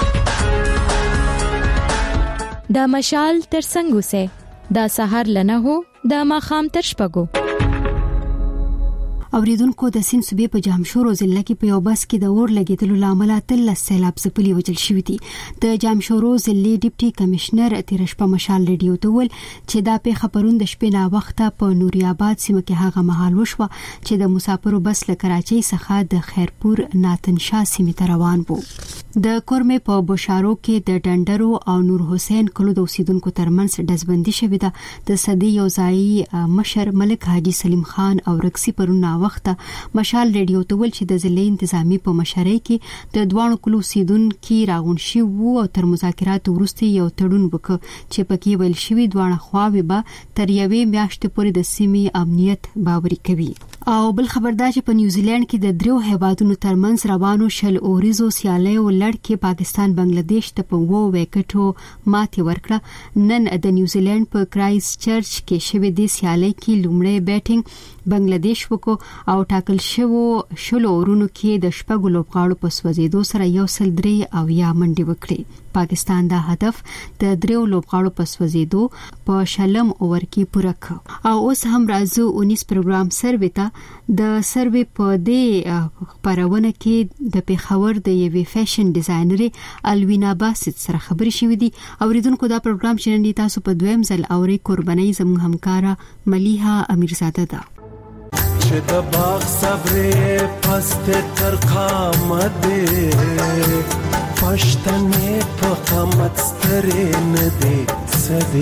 دا مشال ترڅنګ اوسه دا سحر لنه هو د ماخام تر شپږو. اوریدونکو د سین صوبې په جامشورو ضلع کې په یو بس کې د اور لګیدلو لامل اتل سیلاب ځپلي وجل شوې دي. د جامشورو ضلع ډیپټي کمشنر تیرشپه مشال ریډیو ته ول چې دا په خبرون د شپې نا وخته په نوري آباد سیمه کې هغه مهال وشوه چې د مسافرو بس له کراچۍ څخه د خیرپور ناتنشا سیمه ته روان وو. د کورمې په بشارو کې د ډنډرو او نور حسین کلو د اوسیدونکو ترمنځ دزبندي شوې ده. د صدې یو ځای مشر ملک حاجی سلیم خان او رکسی پرونه وخته مشال ریډیو ته ول چې د ضلع انتظامی په مشرۍ کې د دوانو کلو اوسیدونکو راغون شي وو او تر مذاکرات وروسته یو تړون وکړ چې پکې ویل شوی دوانه خواوې به تر یوې میاشتې پورې د سیمې امنیت باوري کوي. او بل خبردار چې په نیوزیلند کې د دریو هیوادونو ترمنځ روانو شل اوریزو سیالیو لړ کې پاکستان بنگلاديش ته په وو وکټو ماتې ورکړه. نن د نیوزیلند په کرایست چرچ کې شوې د سیالۍ کې لومړی بیټینګ بنگلاديش وکړو او ټاکل شوو شلو اورونو کې د شپږو لوبغاړو په سوځېدو سره یو سل درې او یا منډي وکړي. پاکستان دا هدف د دریو لوبغاړو په سوځېدو په شلم اوور کې پوره کړ. او اوس هم راځو اونیس پروګرام سروې ته. د سروې په دې خبرونه کې د پیښور د یوې فیشن ډیزاینرې الوینا باسط سره خبرې شوې دي. اوریدونکو دا پروګرام چې نن تاسو په دویم ځل اوري قرباني زموږ همکارا ملیحه امیرزاده ده. چې د باغ صبرې پست تر قامت پښتنې په قامت سترې نه دي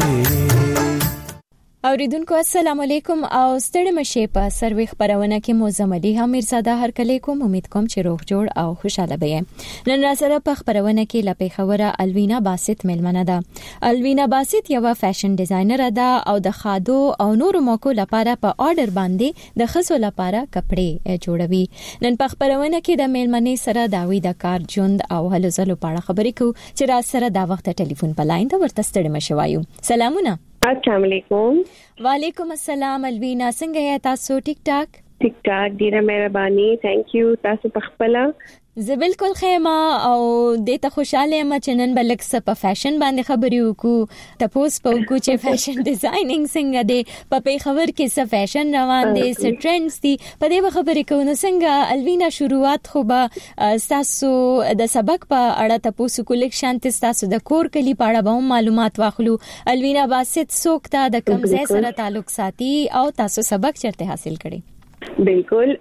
سدي. اوریدونکو السلام علیکم او ستړي مشه په سروي خبرونه کې موزمدي امیرزاده هر کله کوم امید کوم چې روغ جوړ او خوشاله به. نن را سره په خبرونه کې لپاره خبره الوینا باسط ملمنه ده. الوینا باسط یو فیشن ډیزاینر ده او د خادو او نور موکو لپاره په آرډر باندې د خصو لپاره کپڑے جوړوي. نن په خبرونه کې د ملمنې سره داوی د کار ژوند او هلو زلو په اړه خبرې کوو چې را سره دا وخت ټلیفون په لاین ته ورته ستړي مشه وایو. سلامونه. السلام علیکم. وعلیکم السلام الوینا څنګه یې تاسو؟ ټیک ټاک ټیک ټاک ډیره مهرباني. ثانک یو. تاسو په خپل زه بالکل خیمه او د ته خوشاله یم چې نن بلک څه په فیشن باندې خبرې وکړو. تاسو په وکړو چې فیشن ډیزاینینګ څنګه دی په پیښور کې څه فیشن روان دي څه ټرندز دي په دې خبرې کوو. نو څنګه الوینا شروعات خو به تاسو د سبق په اړه تاسو کلیکشن تاسو د کور کلی په اړه به معلومات واخلو. الوینا باسط څوک ته د کوم ځای سره تعلق ساتي او تاسو سبق چرته حاصل کړي؟ بالکل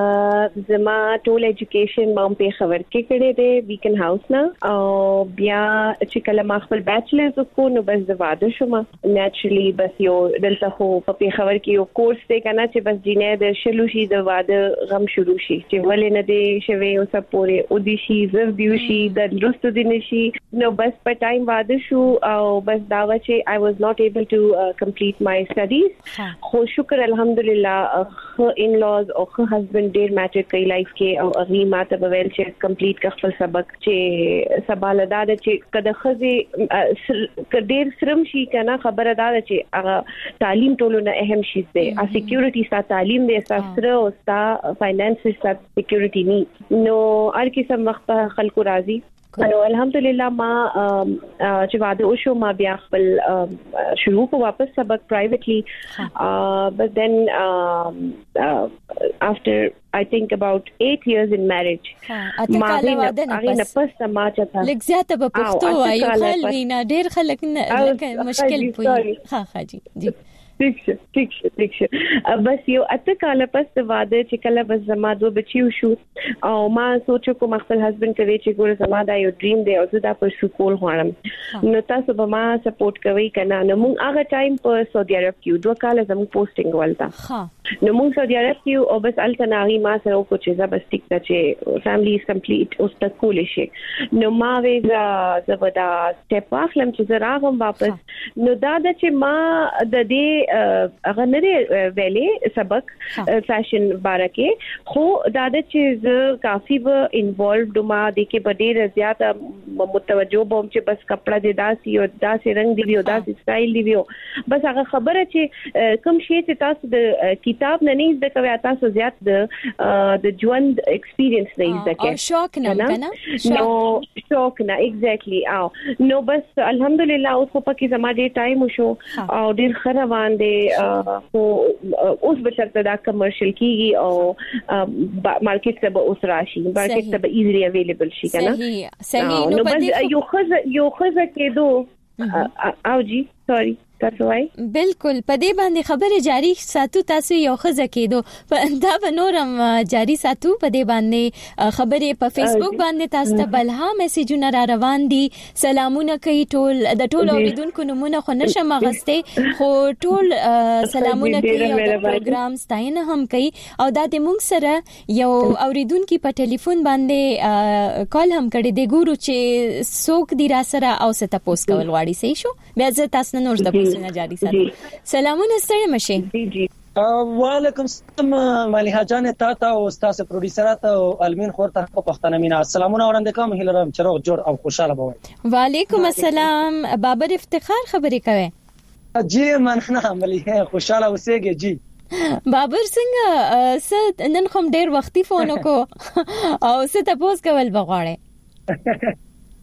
زما ټول ایجوکیشن ما په خبر کې کړې ده ویکن هاوس نه او بیا چې کله ما خپل بیچلرز کو نو بس د واده شوم. نیچرلی بس یو دلته خو په خبر کې یو کورس دی کنه چې بس جنې د شلو شي د واده غم شروع شي چې ولې نه دی شوي او سب پوره او دي شي زر دیو شي د درست دي نشي. نو بس په ټایم واده شو او بس دا و چې I was not able to uh, complete my studies. خو شکر الحمدلله خو laws او خو husband ډیر میټر کوي لایف کې او اغي ماته به ویل چې کمپلیټ کړ خپل سبق چې سباله دا چې کده خزي ډیر سرم شي کنه خبره دا چې هغه تعلیم ټولو نه اهم شي دی. ا سکیورټي ستا تعلیم دی سره او ستا فاینانس ستا سکیورټي ني نو هر قسم وخت خلکو راضي. نو الحمدلله ما چې واده وشو ما بیا خپل شروع کو واپس سبق پرایویټلی but then after I think about eight years in marriage ما غوښنه پس ما چتا لږ زیاته په پښتو وایو خلوینا ډیر خلک مشکل پوي. ها ها جی جی ٹھیک شه ٹھیک شه ٹھیک شه بس یو اته کال پس د واده چې کله بس زما دوه بچیو شو او ما سوچو کوم خپل هسبند کوي چې ګور زما دا یو ډریم دی او زه دا پر سکول غواړم نو تاسو به ما سپورټ کوي کنه نو موږ هغه ټایم په سعودي عرب کې دوه کال زموږ پوسټینګ ولتا نو موږ سعودي عرب کې او بس التناغي ما سره کو چې زبر سټیک ته چې فیملی از کمپلیټ او تکول شي نو ما وې زبدا سټپ اخلم چې زه راغم واپس نو دا د چې ما د دې هغه نه ویلې سبق فیشن بارکه خو دا د چې کافي و انوالوډ ما د کې ډېر زیات متوجه بوم چې بس کپڑا دې داسي او داسي رنگ دی او داسي سټایل دی بس هغه خبره چې کوم شی چې تاسو د کتاب نه نه زده کوي تاسو زیات د د ژوند ایکسپیرینس نه زده کوي او شوق نه کنه نو شوق نه ایگزیکټلی او نو بس الحمدلله اوس په کې زما ډیر ټایم وشو او ډیر خروان دي او اوس به چرته دا کمرشل کیږي او مارکیټ ته به اوس راشي مارکیټ ته به ایزلی اویلیبل شي کنه صحیح صحیح نو بس یو خزه یو خزه کېدو او جی سوري تاسو وای بالکل په دې باندې خبره جاری ساتو تاسو یو خزه کېدو دا به نورم جاری ساتو په دې باندې خبره په فیسبوک باندې تاسو ته بلها میسجونه را روان دي سلامونه کوي ټول د ټول اوریدونکو نمونه خو نشم غسته خو ټول سلامونه کوي او د پروګرام ستاینه هم کوي او دا د مونږ سره یو اوریدونکو په ټلیفون باندې کال هم کړی دی ګورو چې څوک دی را سره او ست پوس کول غواړي صحیح شو بیا زه تاسو نه نور د پوسټ جاری ساتم سلامونه ستړي مشه جی جی وعلیکم السلام مليحه جان تا ته او تاسو پروډوسرات او علمین خور ته په پښتنه مینا سلامونه وړاندې کوم هیلرم چروغ جوړ او خوشاله بوي وعلیکم السلام بابر افتخار خبرې کوي جی مننه مليحه خوشاله اوسېږي جی بابر څنګه ست نن کوم ډیر وختي فون وکړو او ست تاسو کول بغواړي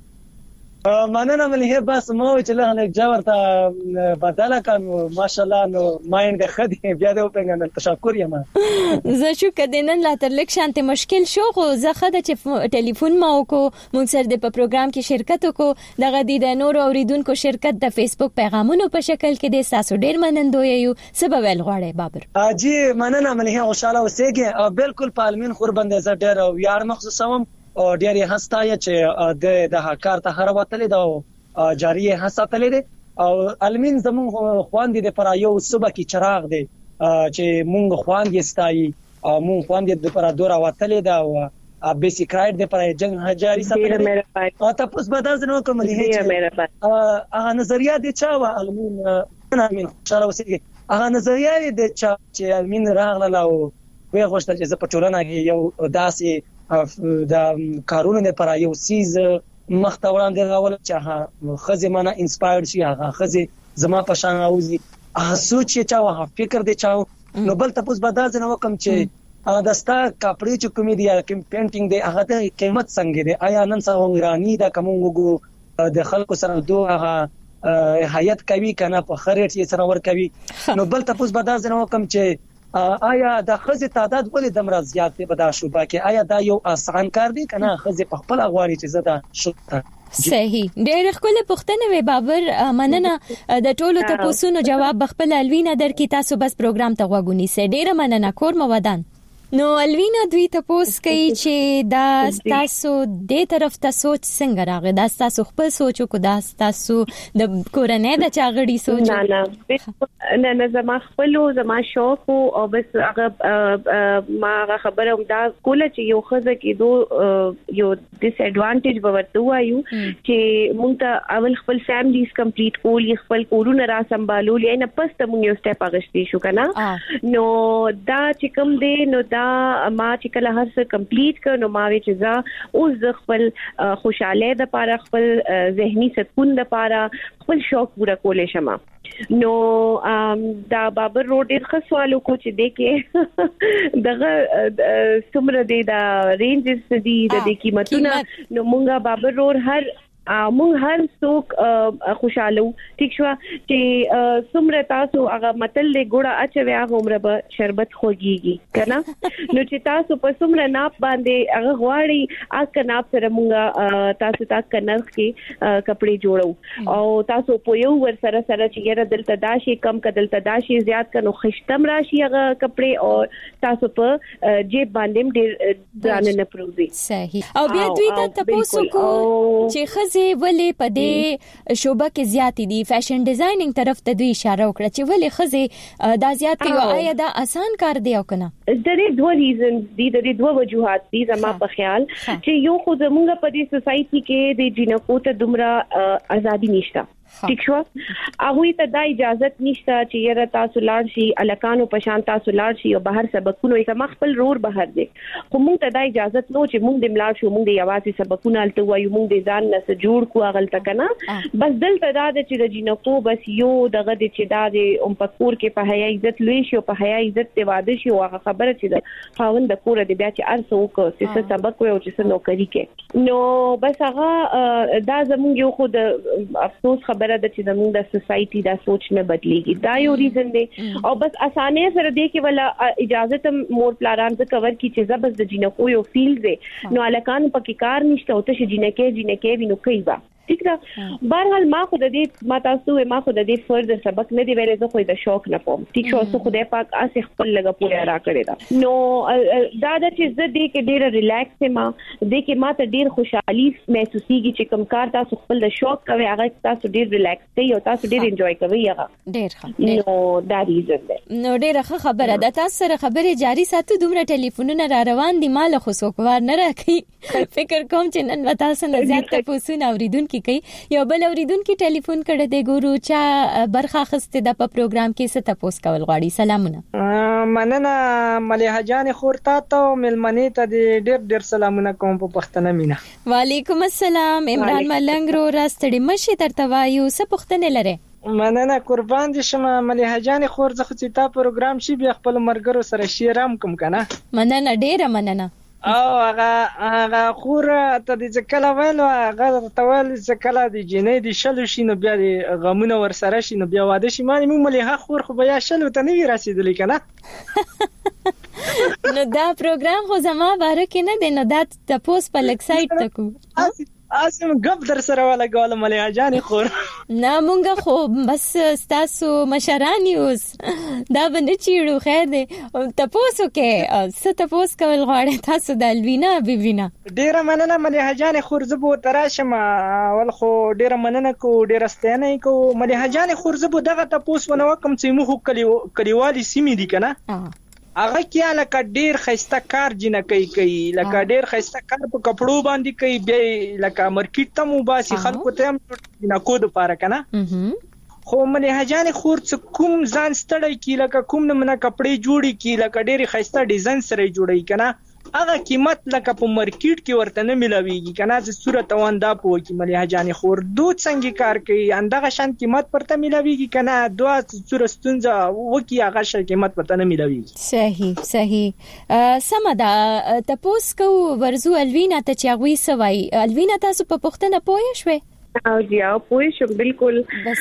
مننه مليحه بس مو چې له نه جوړه بدله کوم ماشاءالله نو ماین د خدي بیا د اوپنګ تشکر یم زه شو کدنن لا تر لیک شانته مشکل شو خو زه خدای چې ټلیفون ما وکړو مونږ سره د پروګرام کې شرکت وکړو دغه د نور اوریدونکو شرکت د فیسبوک پیغامونو په شکل کې د تاسو ډیر منندوی یو سبب ول غواړي بابر جی مننه مليحه خوشاله اوسېږي بالکل پالمین خور بندې زه ډیر یار مخصوصوم او ډیر یې هستای چې د د کار ته هر وتلې دا جاری هستلې دي او علمین زمون خواندې د پر یو صبح کې چراغ دی چې مونږ خواندې ستایي او مونږ خواندې د پر دورا وتلې دا او بیسیک رائټ د پر جنگ جاری ساتلې او تاسو به دا زنو کوم لري چې هغه نظریه دي چې علمین علمین شاله وسیږي هغه نظریه دي چې علمین راغله او وی غوښتل چې زه په ټولنه کې یو داسې د کارونو لپاره یو سیز مخته وړاندې راول چې هغه خزه منه انسپایر شي هغه خزه زما په شان اوزي هغه سوچ چې چا هغه فکر دی چا نو بل تاسو به دا ځنه وکم چې هغه دستا کپړې چې کوم دی کوم پینټینګ دی هغه د قیمت څنګه دی آیا نن څنګه ایرانی دا کوم وګو د خلکو سره دوه هغه حیات کوي کنه په خریټ یې سره ور کوي نو بل تاسو به دا ځنه وکم چې آیا د خزه تعداد ولې د مرز زیات دی په دا شوبه کې آیا دا یو آسان کار دی کنه خزه په خپل غواړي چې زدا شوبه صحیح ډېر خپل پوښتنه وی بابر مننه د ټولو تاسو جواب خپل الوینا درکې تاسو بس پروګرام ته غوګونی سه ډېر مننه کور مو ودان نو الوینا دوی تاسو کوي چې دا تاسو د طرف ته سوچ څنګه راغی دا تاسو خپل سوچو کو دا تاسو د کورنۍ د چاغړی سوچ نه نه نه نه زما خپل زما شوق او بس هغه ما خبره هم دا کوله چې یو خزه کې دو یو ډیس ایڈوانټیج ورته وایو چې مونږ ته اول خپل فیملیز کمپلیټ کول خپل کورونه را سمبالول یا نه پس ته مونږ یو سټپ اغشتي شو کنه نو دا چې کوم دی نو دا ما چې کله هر څه کمپلیټ کړ نو ما وی چې زه اوس د خپل خوشاله د پاره خپل ذهني سکون د پاره خپل شوق پورا کولې شمه نو دا بابر روډ ډیر ښه سوالو کو چې دغه دغه څومره دی دا رینجز دی د قیمتونو نو مونږه بابر روډ هر مونږ هر څوک خوشاله ټیک شو چې څومره تاسو هغه متل له ګوړه اچوي هغه عمر به شربت خوږيږي کنه نو چې تاسو په څومره ناپ باندې هغه غواړي اګه ناپ سره مونږه تاسو تا کنرخ کې کپڑے جوړو او تاسو په یو ور سره سره چې ګره دلته داشي کم کدل تداشي زیات کنو خشتم راشي هغه کپڑے او تاسو په جیب باندې ډیر ځان نه پروزي صحیح او بیا دوی ته تاسو کو چې خزه ولې په دې شوبه کې زیات دي فیشن ډیزاینینګ طرف ته دوی اشاره وکړه چې ولې خزه دا زیات کوي آیا دا آسان کار دی او کنه د دې دوه ریزن دي د دې دوه وجوهات دي زما په خیال چې یو خو زمونږ په دې سوسايټي کې د جنکو ته دومره ازادي نشته ټیک شو هغه ته دا اجازه نشته چې یره تاسو لاړ شي الکانو په شان تاسو لاړ شي او بهر سبقونه یې کما خپل رور بهر دي خو موږ ته دا اجازه نو چې موږ د ملاړ شو موږ د یوازې سبقونه الته وایو موږ د ځان نه جوړ کو اغلته کنه بس دلته دا چې د جنکو بس یو دغه د چې دا د ام پکور کې په حیا عزت لوي شي او په حیا عزت ته واده شي او هغه خبره چې د خاوند د کور د بیا چې ارسو کو چې سبق وي او چې نوکری کې نو بس هغه دا زموږ یو خو د افسوس خبره ده چې زموږ د سوسايټي دا سوچ نه بدليږي دا یو ریزن دی او بس اسانه سره دی کې ولا اجازه تم مور پلاران ته کور کی چې زبس د جنکو یو فیلډ دی نو الکان پکې کار نشته او ته جنکه جنکه وینو کوي با ٹھیک ده بهرحال ما خو د دې ما تاسو ما خو د دې فرض سبق نه دی ویلې زه خو د شوق نه پوم ٹھیک شو خو خدای پاک اسه خپل لګه پوره را کړی دا نو دا د چې زه دې کې ډېر ریلیکس ما دې کې ما ته ډېر خوشحالي محسوسيږي چې کوم کار تاسو خپل د شوق کوي هغه تاسو ډېر ریلیکس کوي او تاسو ډېر انجوای کوي هغه ډېر ښه نو دا ریزن دی نو ډېر ښه خبره ده تاسو سره خبرې جاری ساتو دومره ټلیفونونه را روان دي مال خو څوک وار نه راکړي فکر کوم چې نن وتا سره زیات تاسو نه اوریدونکو کوي یو بل اوریدونکو ټلیفون کړه دی ګورو چا برخه خسته د په پروګرام کې ست تاسو کول غواړي سلامونه مننه مليحه جان خورتا ته ملمنې ته ډېر ډېر سلامونه کوم په پښتنه مینا وعلیکم السلام عمران ملنګ رو راستړي مشي ترته وایو څه پښتنه لره مننه قربان دي شمه مليحه جان خور زه خو چې تا پروګرام شي بیا خپل مرګرو سره شیرام کوم کنه مننه ډېر مننه او هغه هغه خور ته د ځکلا ویلو هغه تول ځکلا د جنې د شلو شینو بیا د غمونه ور سره شینو بیا واده شي مانی مو مليحه خور خو بیا شلو ته نه رسیدلی کنه نو دا پروګرام خو زما باره کې نه دی نو دا تاسو په لک سایت تکو اسم غب در سره ولا ګول مليحه جان خور نه مونږه خو بس تاسو مشران یوس دا باندې چیړو خیر دی تاسو کې ست تاسو کول غواړي تاسو د الوینا بیبینا ډیره مننه مليحه جان خور زبو تراشم ول خو ډیره مننه کو ډیره ستنه کو مليحه جان خور زبو دغه تاسو ونه کوم چې مو کلی کلیوالي سیمې دي کنه هغه کې لکه ډیر خسته کار جنہ کوي کوي لکه ډیر خسته کار په کپړو باندې کوي به لکه مارکیټ ته مو باسي خلکو ته هم جنہ کود پاره کنه خو مليحه جان خور څه کوم ځان ستړی کی لکه کوم نه کپړې جوړي کی لکه ډیر خسته ډیزاین سره جوړي کنه هغه قیمت لکه په مارکیټ کې ورته نه ملاويږي کنه چې صورت واندا پوي کی مليحه جان خور دوه څنګه کار کوي اندغه شان قیمت پرته ملاويږي کنه دوه صورت ستونزه وکي هغه شان قیمت پرته نه ملاويږي صحیح صحیح سمدا تاسو کو ورزو الوینا ته چاغوي سوای الوینا تاسو په پښتنه پوه شوي او جی او پوه شم بالکل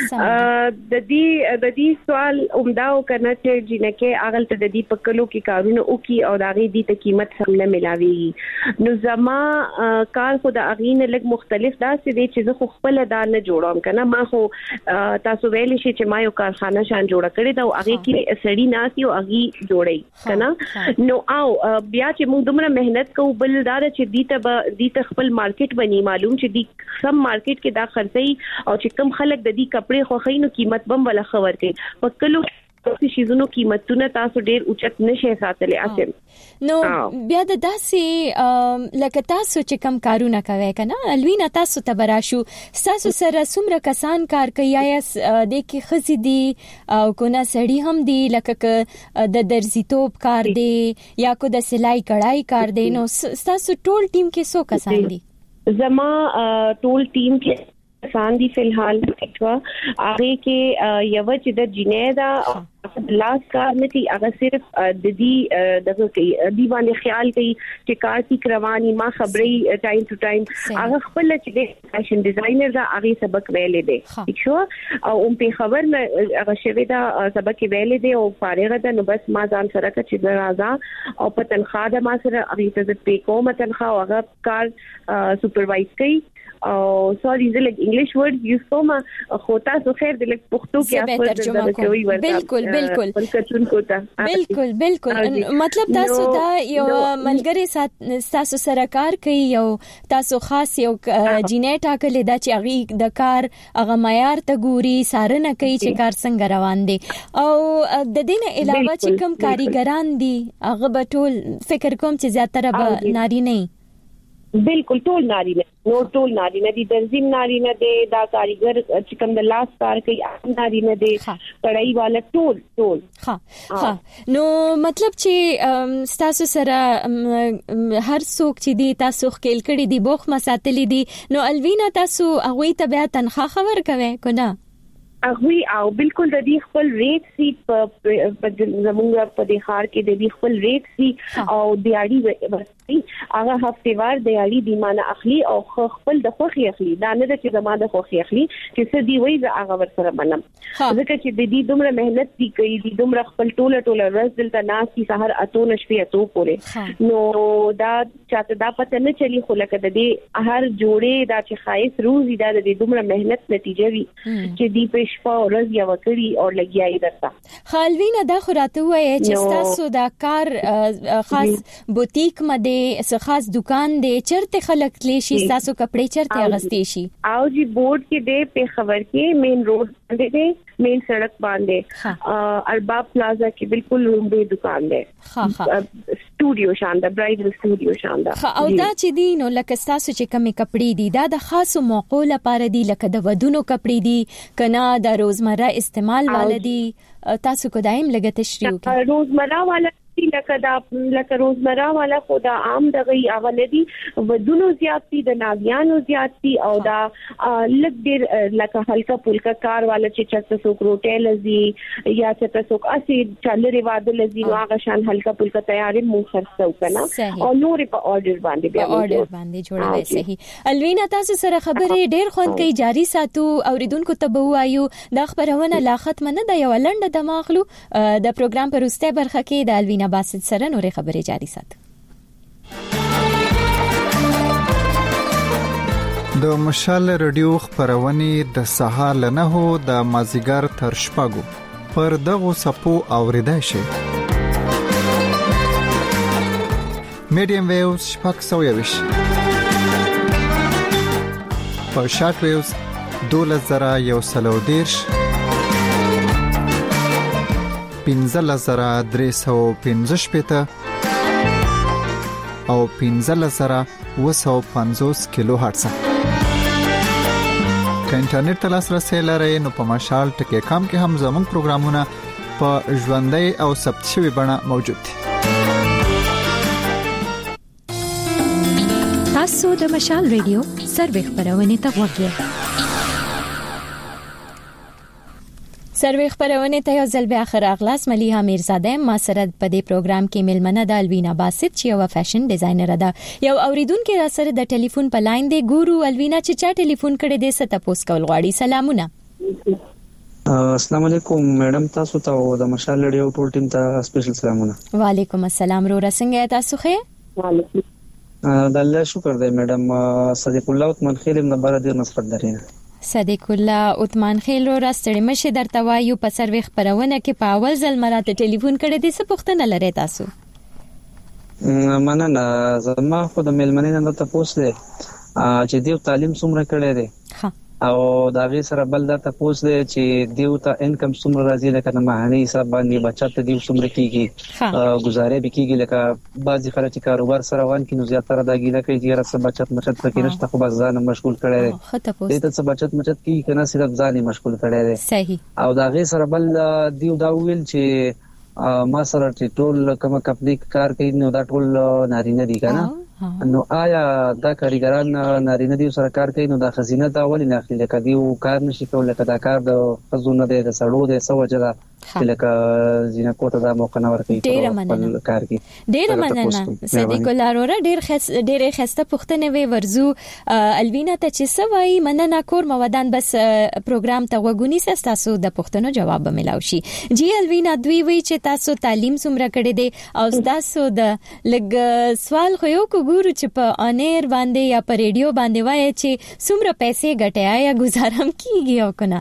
د دې د دې سوال عمداو کنه چې جنکه اغل ته د دې پکلو کې کارونه وکي او داغي دي ته قیمت هم نه ملاوي نو زما کار خو د اغینه لګ مختلف داسې دي چې زه خپل دا نه جوړوم کنه ما خو تاسو ویلې شي چې ما یو کارخانه شان جوړ کړی دا او اغه کې سړی ناسي او اغي جوړي کنه نو او بیا چې موږ دومره مهنت کوو بل دا چې دې ته دې ته خپل مارکیټ بني معلوم چې دې سم مارکیټ کې دا خرڅي او چې کم خلک د دې کپڑے خو خینو قیمت بم ولا خبر کوي په کلو څه شیزونو قیمتونه تاسو ډیر اوچت نشي ساتلې اسیم نو بیا د داسې لکه تاسو چې کم کارونه کوي کنه الوینا تاسو ته براشو تاسو سره څومره کسان کار کوي یا د کې خزي دي او کو نه سړی هم دي لکه د درزیتوب کار دی یا کو د سلای کړای کار دی نو تاسو ټول ټیم کې څو کسان دي زما ټول ټیم کې کسان دي فلحال ټوا هغه کې یو چې د جنیدا لاس کار نتی هغه صرف د دې دغه کې دی باندې خیال کوي چې کار کی رواني ما خبري ټایم ټو ټایم هغه خپل چې د فیشن ډیزاینر دا هغه سبق ویلې دي ٹھیک شو او هم په خبر هغه شوی دا سبق ویلې دي او فارغه ده نو بس ما ځان سره چې راځه او په تنخواه د ما سره هغه ته په کومه تنخواه هغه کار سپروایز کوي او سوري زه لګ انګلیش ورډ یوز کوم خو تاسو خیر د لګ پښتو کې افر کوي ورته بالکل بالکل بالکل بالکل مطلب تاسو دا یو ملګری تاسو سره کار کوي یو تاسو خاص یو جینې ټاکلې دا چې هغه د کار هغه معیار ته ګوري سارنه کوي چې کار څنګه روان دي او د دې نه علاوه چې کوم کاریګران دي هغه به ټول فکر کوم چې زیاتره به ناری نه بالکل ټول نارینه نو ټول نارینه دي درزیم نارینه دي دا کاریګر چې کوم د لاس کار کوي نارینه دي کړای والا ټول ټول ها ها نو مطلب چې تاسو سره هر څوک چې دي تاسو خپل کړي دي بوخ مساتلې دي نو الوینا تاسو هغه ته بیا تنخواه خبر کوي کنه هغه او بالکل د دې خپل ریټ سی په زمونږ په د خار کې د دې خپل ریټ سی او دیاړي ورسي هغه هفتهوار دیاړي دی معنی اخلي او خپل د خوخي اخلي دا نه د چې زماده د خوخي اخلي چې څه دی وای هغه ور سره منم ځکه چې د دې دومره مهنت دی کوي د دومره خپل ټوله ټوله ورځ دلته ناسي سحر اتو نشپي اتو پورې نو دا چاته دا پته نه چلی خو لکه د دې هر جوړې دا چې خایس روزي دا د دې دومره مهنت نتیجه وي چې دی په شپه ورځ یا وکړي او لګیاي درته خالوینا دا خراته وای چې تاسو دا کار خاص بوتیک مده څه خاص دکان دی چرته خلک تلی شي تاسو کپڑے چرته اغستې شي او جی بورډ کې دی په خبر کې مین روډ باندې دی مین سړک باندې ارباب پلازا کې بالکل روم دی دکان دی ها ها سټوډیو شاندار برایډل سټوډیو شاندار او دا چې دی نو لکه تاسو چې کومې کپڑے دي دا د خاصو موقعو لپاره دي لکه د ودونو کپڑے دي کنا د روزمره استعمال والدي تاسو کو دایم لګه تشریح وکړئ روزمره والا لکه دا لکه روزمره والا خدا عام دغه اولدي ودونو زیاتی د ناویانو زیاتی او دا لګ ډیر لکه هلکا پلکا کار والا چې چرته سو روټل زی یا چرته سو اسی چلري واده لزی واغه شان هلکا پلکا تیارې مو خرڅو کنه او نور په اورډر باندې بیا اورډر باندې جوړوي صحیح الوینا تاسو سره خبرې ډیر خوند کوي جاری ساتو اوریدونکو ته بوایو دا خبرونه لا ختم نه د یو لنډه دماغلو د پروګرام پر وسته برخه کې د الوینا باسط سره نورې خبرې جاری سات. د مشال رادیو خبرونه د سهار له نهو د مازیګر تر شپږو پر دغه سپو اوریدای شي. میډیم ویوز شپږ سوه یوش په شارټ ویوز دولس زره یو سلو دیرش پنځل زره درې سوه پنځه شپېته او پنځل زره اوه سوه پنځوس کیلو هرتز. که انټرنیټ ته لاسرسی لرئ نو په مشال ټکی کام کې هم زموږ پروګرامونه په ژوندۍ او ثبت شوي بڼه موجود دي. تاسو د مشال ریډیو سروې خبرونه ته وګورئ. سروې خبرونه ته یو ځل بیا اخر اغلاس ملیحه میرزاده ما سره په دې پروګرام کې ملمنه د الوینا باسط چې یو فیشن ډیزاینر ده. یو اوریدونکو را سره د ټلیفون په لاین دی. ګورو الوینا چې چا ټلیفون کړي دې ست پوس کول غواړي. سلامونه. السلام علیکم میډم تاسو ته او د مشال ریډیو ټول ټیم ته سپیشل سلامونه. وعلیکم السلام رو رسنګ تاسو خې. وعلیکم د الله شکر دی میډم. صدیق الله عثمان خیل نمبر دې نصرت درې صدیق الله عثمان خیل رو راستړی مشه درته وایو په سروې خبرونه کې په اول ځل مراته ټلیفون کړی دې څه پوښتنه لري تاسو؟ مننه زما خو د ملمنې نه تاسو ته چې دیو تعلیم څومره کړی دی او دا غي سره بل دا تاسو دی چې دیو ته انکم څومره راځي لکه د ماهاني حساب باندې بچت دیو څومره کیږي گزارې به کیږي لکه بعضی خلک چې کاروبار سره روان کینو زیاتره دا ګیله کوي چې راځه بچت مچت پکې نشته خو بس ځان مشغول کړي دي دې ته څه بچت مچت کیږي کنه صرف ځان مشغول کړي دي صحیح. او دا غي سره بل دیو دا ویل چې ما سره ټول کوم کمپنی کار کوي نو دا ټول نارینه دي کنه نو آیا دا کاریګران نارینه دي سره کار کوي نو دا خزینه دا ولې نه اخلي لکه دیو کار نشي کولای لکه دا کار د خزونه د سړو د سوجه دا لکه زینه کوته دا موقع نه ورکوي په کار کې. ډیر مننه صدیق الله رورا ډیر خس ډیر خسته پښتنه وی ورزو الوینا ته چې سوي مننه کور مودان بس پروګرام ته وګونی تاسو د پښتنو جواب ملاوي شي. جی الوینا دوی وی چې تاسو تعلیم څومره کړی دی او تاسو د لګ سوال خو یو کو ګورو چې په انیر باندې یا په ریډیو باندې وایي چې څومره پیسې ګټیا یا گزارم کیږي او کنه.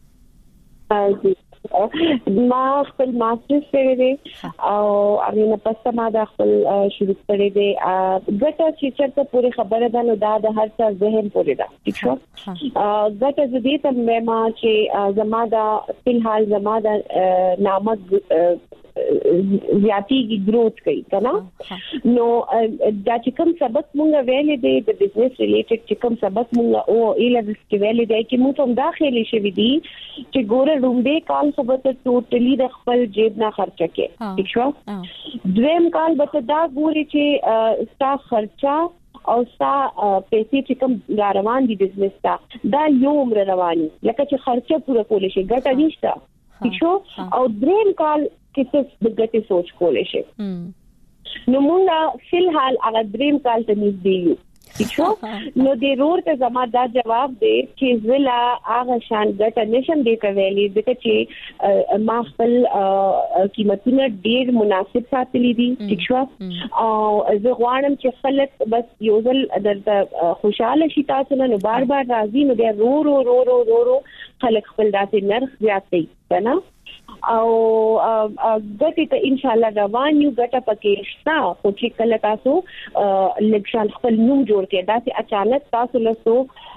ما خپل ماسترز کړی دی او امینه پسته ما د خپل شروع کړی دی ګټه چې چرته پوری خبره ده نو دا د هر څه ذهن پوری ده ٹھیک شو. ګټه زدي ته ما چې زما دا فلحال زما د نامه زیاتیږي گروث کوي کنه نو دا چې کوم سبق مونږ ویلې دي د بزنس ریلیټډ چې کوم سبق مونږ او ایلز کې ویلې دي چې موږ هم داخلي شوی دي چې ګوره رومبه کال سبق ټوټلی د خپل جیب نه خرچه کې ٹھیک شو دویم کال به دا ګوري چې ستا خرچه او ستا پیسې چې کوم روان دي بزنس ته دا یو عمر رواني لکه چې خرچه پوره کول شي ګټه نشته ٹھیک شو او دریم کال کې څه د ګټې سوچ کول شي نو موږ فل حال هغه دریم کال ته نږدې یو ٹھیک شو نو د رور ته زما دا جواب دی چې زلا هغه شان ګټه نشم دی کوي ځکه چې ما خپل قیمتونه ډیر مناسب ساتلي دي ٹھیک شو او زه غواړم چې خلک بس یو ځل درته خوشاله شي تاسو نه بار بار راځي نو بیا رو رو رو رو رو رو خلک خپل داسې نرخ زیاتې کنه او ګټه ته ان شاء الله روان یو ګټه پکې شته خو چې کله تاسو لکشال خپل نوم جوړ کړئ دا چې اچانک تاسو له سو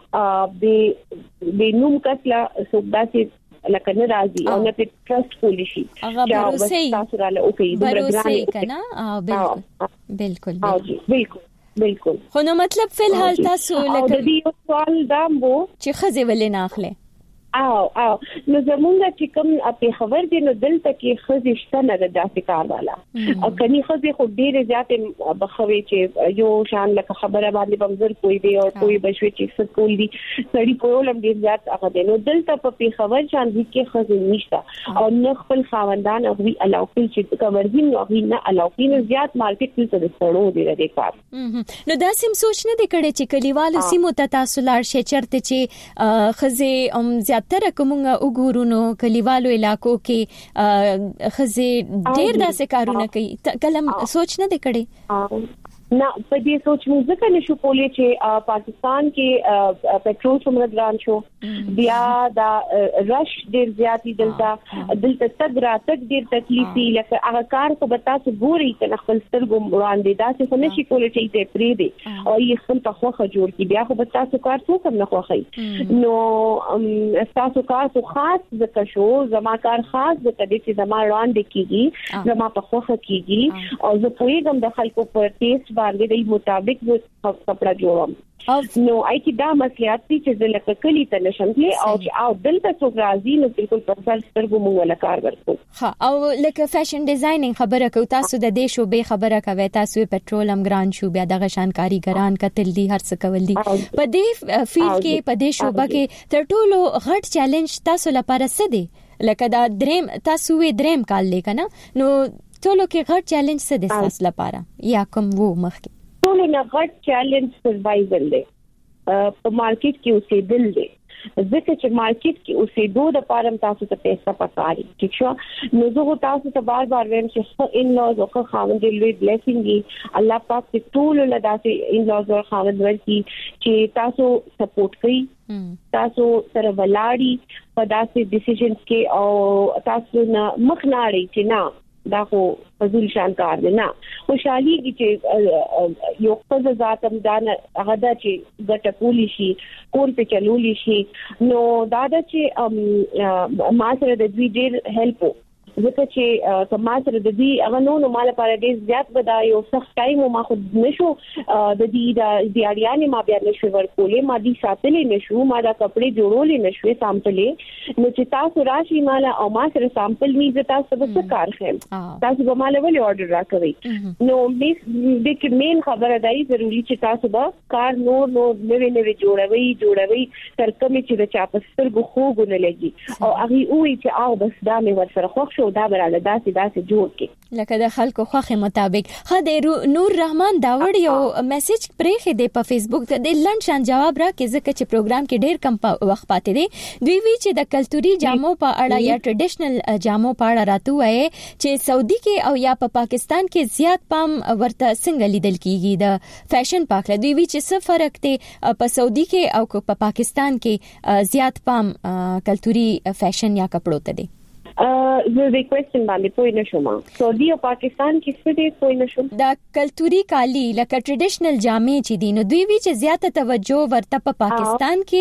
به به نوم کسلا سو داسې لکه نه راځي او نه په ټرست کولی شي چې تاسو رااله او کې بروسه کنه بالکل بالکل بالکل بالکل خو نو مطلب فل حال تاسو لکه د دې سوال دامو چې خزه ولې نه اخلي او او نو زمونږ چې کوم په خبر دي نو دلته کې خزشته نه د داسې کار والا او کني خزي خو ډیره زیاتې بخوي چې یو شان لکه خبره باندې بمزر کوئی دی او کوئی بشوي چې سکول دي سړی کولم ډیر زیات هغه دی نو دلته په خبر شان دي کې خزي نشته او نه خپل خاوندان او وی الاوکل چې کورځي نو وی نه الاوکل زیات مارکیټ کې څه ستړو دی د کار نو دا سم سوچ نه دی کړي چې کلیوالو سیمو ته تاسو لاړ شي چرته چې خزي ام زیات تر کومه وګورونو کلیوالو علاقو کې خزي ډېر داسې کارونه کوي کلم سوچ نه دی کړي نه په دې سوچ موږ ځکه نشو کولای چې پاکستان کې پېټرول څومره ګران شو بیا دا رش ډیر زیاتی دلته دلته تګ را تګ ډیر تکلیفي لکه هغه کار کو بتا څو ګوري کنه خپل سترګو وړاندې دا څه نه شي کولای چې ته پری دی او یې خپل په خوخه جوړ کی بیا خو بتا څو کار څو کم نه خوخی نو تاسو کار خو خاص ځکه شو زما کار خاص ځکه چې زما وړاندې کیږي زما په خوخه کیږي او زه پوهیږم د خلکو پر ټیسټ باندې د مطابق جو کپڑا جوړم نو آی کی دا مسلیات چې زلکه کلی ته نشم کې او چې او دلته څو راځي نو بالکل په سر سترګو مونږ ولا کار ورکو ها او لکه فیشن ډیزاینینګ خبره کو تاسو د دې شو به خبره کوي تاسو پېټرول هم ګران شو بیا د غشان کاریګران کتل دي هر څه کول دي په دې فیلډ کې په دې شوبه کې تر ټولو غټ چیلنج تاسو لپاره څه دی لکه دا دریم تاسو وی دریم کال لیکنه نو ټولو کې غټ چیلنج څه دی تاسو لپاره یا کوم وو مخکې ټولو نه غټ چیلنج سروایوال دی په مارکیټ کې اوسېدل دی ځکه چې مارکیټ کې اوسېدو د پاره تاسو ته پیسې پکاري ٹھیک شو نو زه تاسو ته بار بار وایم چې ان لوز او خاوند لوی بلیسینګ دی الله پاک دې ټول له داسې ان لوز او خاوند ورکی چې تاسو سپورټ کوي تاسو سره ولاړی په داسې ډیسیژنز کې او تاسو نه مخ نه اړي چې نه دا خو فضول شان کار دی نه خوشحالي چې یو څه ذاتم دان هغه د چې ګټه کولی شي کور په چلولی شي نو دا د چې ما سره د دوی ډیر هیلپ ځکه چې کما سره د دې هغه نو نو مال لپاره ډیر زیات ودا یو سخت ټایم ما خو نشو د دې د دیاریانې ما بیا نشو ورکولې ما دي ساتلې نشو ما دا کپڑے جوړولې نشو سامپلې نو چې تاسو راشي مال او ما سره سامپل می ز تاسو څه کار خیم تاسو به مال ولې order راکوي نو دې کې مین خبره دی ضروری چې تاسو به کار نور نور نوې نوې جوړوي جوړوي تر کومه چې د چا په سترګو خوګونه لګي او هغه وی چې او بس دا مې ور سره خوښ دا براله داسې داسې جوړ کې لکه د خلکو خوخه مطابق خدای نور رحمان داوړ یو میسج پرېخې دی په فیسبوک ته د لند شان جواب را کې ځکه چې پروګرام کې ډېر کم وخت پاتې دی دوی وی چې د کلتوري جامو په اړه یا ټریډیشنل جامو په اړه راته وایي چې سعودي کې او یا په پاکستان کې زیات پام ورته څنګه لیدل کیږي د فیشن پاکله دوی وی چې څه فرق دی په سعودي کې او په پاکستان کې زیات پام کلتوري فیشن یا کپړو ته دی زه د کوېسچن باندې پوه نشم سعودي او پاکستان کې څه دی پوه نشم دا کلتوري کالی لکه ټریډیشنل جامې چې دي نو دوی وی چې زیاته توجه ورته په پاکستان کې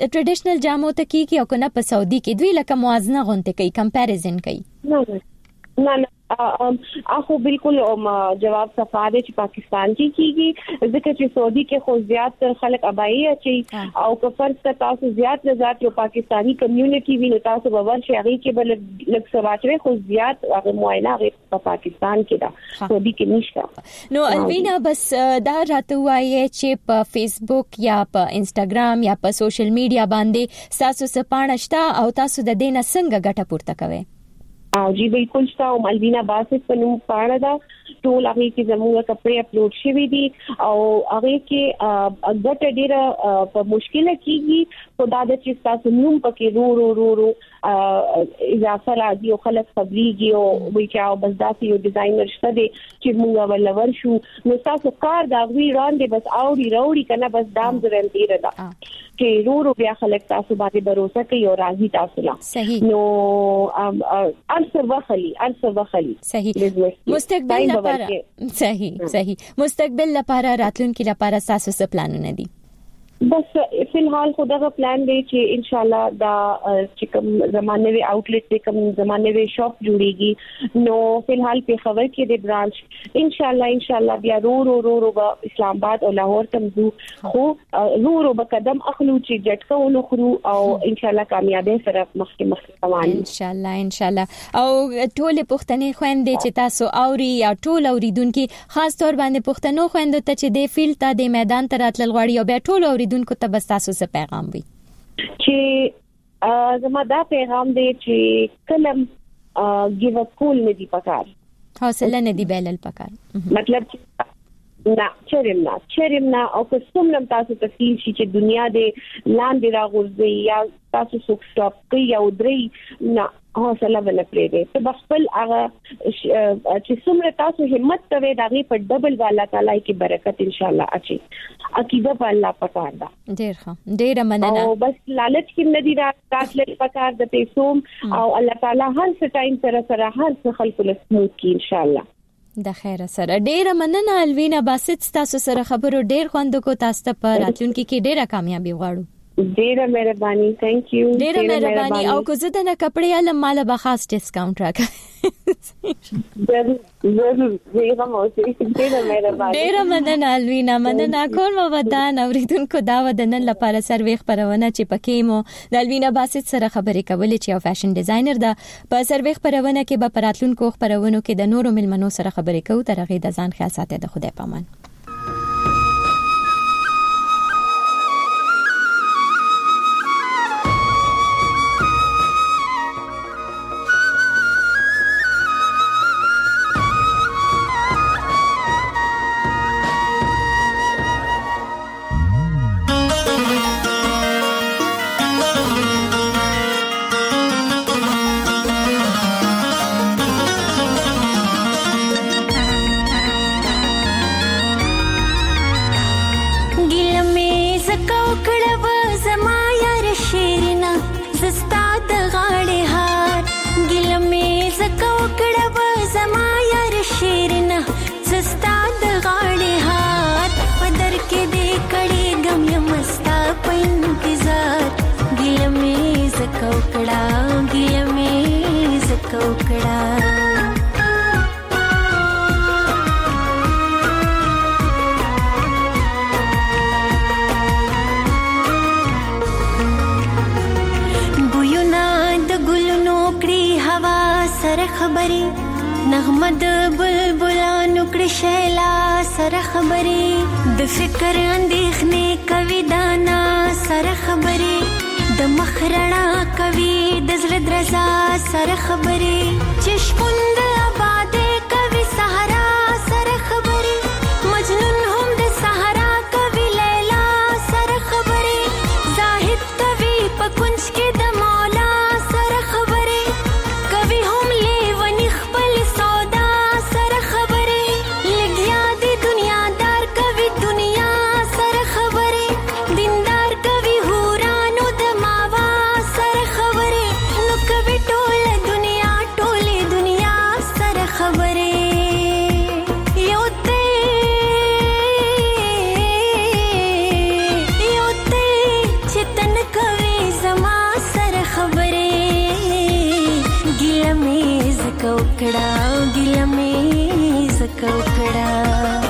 ټریډیشنل جامو ته کیږي او کنه په سعودي کې دوی لکه موازنه غونډه کوي کمپیریزن کوي نه نه نه اخو بالکل جواب صفاده چې پاکستان کې کیږي ځکه چې سعودي کې خو زیات تر خلک ابایي اچي او که فرض تاسو زیات نه زیات یو پاکستانی کمیونټي ویني تاسو به ورشي هغه کې بل لږ سواچوي خو زیات هغه معاینه هغه په پاکستان کې ده سعودي کې نشته. نو الوینا بس دا راته وایي چې په فیسبوک یا په انستګرام یا په سوشل میډیا باندې تاسو سپانښت او تاسو د دینه څنګه ګټه پورته کوئ؟ او جی بالکل شته او مالوینا باسط په نوم پاڼه ده ټول هغه کې زموږه کپڑے اپلوډ شوي دي او هغه کې ګټه ډیره په مشکله کیږي خدای دې چې تاسو نوم پکې رو رو رو رو اضافه راځي او خلک خبريږي او وی چې او بس داسې یو ډیزاینر شته دي چې موږ ولور شو نو تاسو کار دا وی وړاندې بس اوړي وړي کنه بس دام ځرنتي ردا چې رو رو بیا خلک تاسو باندې باور کوي او راځي تاسو لا صحیح نو ارسه وخلی ارسه وخلی صحیح مستقبل لپاره صحیح صحیح مستقبل لپاره راتلونکي لپاره تاسو څه پلانونه دي؟ بس فی الحال خدغه پلان دی چې ان شاء الله دا چې کوم زمانه وی آوټلیټ دی کوم زمانه وی شاپ جوړیږي نو فی الحال په خبر کې دی برانچ ان شاء الله ان شاء الله بیا رو رو رو رو اسلام آباد او لاهور تم زو خو رو رو به قدم اخلو چې جټکو نو خرو او ان شاء الله کامیابی سره مخکې مخکې روان ان شاء الله ان شاء الله او ټول پښتنې خويندې چې تاسو اوري یا ټول اوریدونکو خاص تور باندې پښتنو خويندو ته چې د فیلډ ته د میدان ته راتلل غواړي او بیا ټول اوریدونکو ته بس تاسو څه پیغام وي؟ چې زما دا پیغام دی چې کلم ګیو اپ کول نه دی پکار حوصله نه دی بیلل پکار مطلب نه چریم نه چریم نه او که څومره تاسو تفصیل شي چې دنیا دې لاندې راغورځي یا تاسو سوک سټاپ کوي او درې نه حوصله ونه پرېږدئ ته خپل هغه چې څومره تاسو همت کوئ دا غي په ډبل والا تعالی کې برکت ان شاء الله اچي عقیده په الله پکار ده ډیر ښه ډیر مننه او بس لالچ کې ندی راتل پکار د پیسو او الله تعالی هر څه ټایم سره سره هر څه خلق له سموت کې ان شاء الله د خیر سره. ډیره مننه الوینا باسط تاسو سره خبرو ډیر خوند کو تاسو ته په راتلونکي کې ډیره کامیابی غواړو. ډیره مهرباني ثانک یو ډیره مهرباني او کو زه د کپڑے علم مال به خاص ډیسکاونټ راکړم ضرور ضرور زه هم اوسې ډیره مهرباني ډیره مننه الوینا مننه کوم ودان اوریدونکو دا ودنن لپاره سروي خبرونه چې پکې مو د الوینا باسط سره خبرې کولې چې یو فیشن ډیزاینر ده په سروي خبرونه کې به پراتلونکو خبرونو کې د نورو ملمنو سره خبرې کوو تر هغه د ځان خیال ساتي د خدای پامان. نغمد بلبلانو کړي شیلا سره خبرې د فکر اندېښنې کوي دانا سره خبرې د مخرنا کوي د زړه درزا سره خبرې چې شپوند آبادې کوي صحرا سره خبرې مجنون هم د صحرا کوي لیلا سره خبرې زاهد کوي په کنج کې د مولا سره خبرې کوي هم لیونی خپل کړه او ګیله مې زکه وکړه.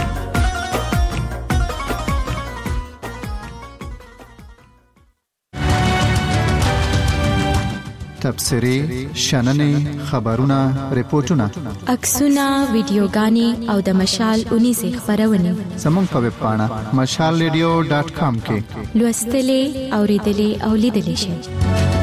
تبصرې، شننې، خبرونه، ریپورتونه، عکسونه، ویډیوګانې او د مشال اونیزه خبرونه زموږ په ویب پاڼه مشال ریډیو ډاټ کام کې لوستلې، اوریدلې او لیدلې شئ.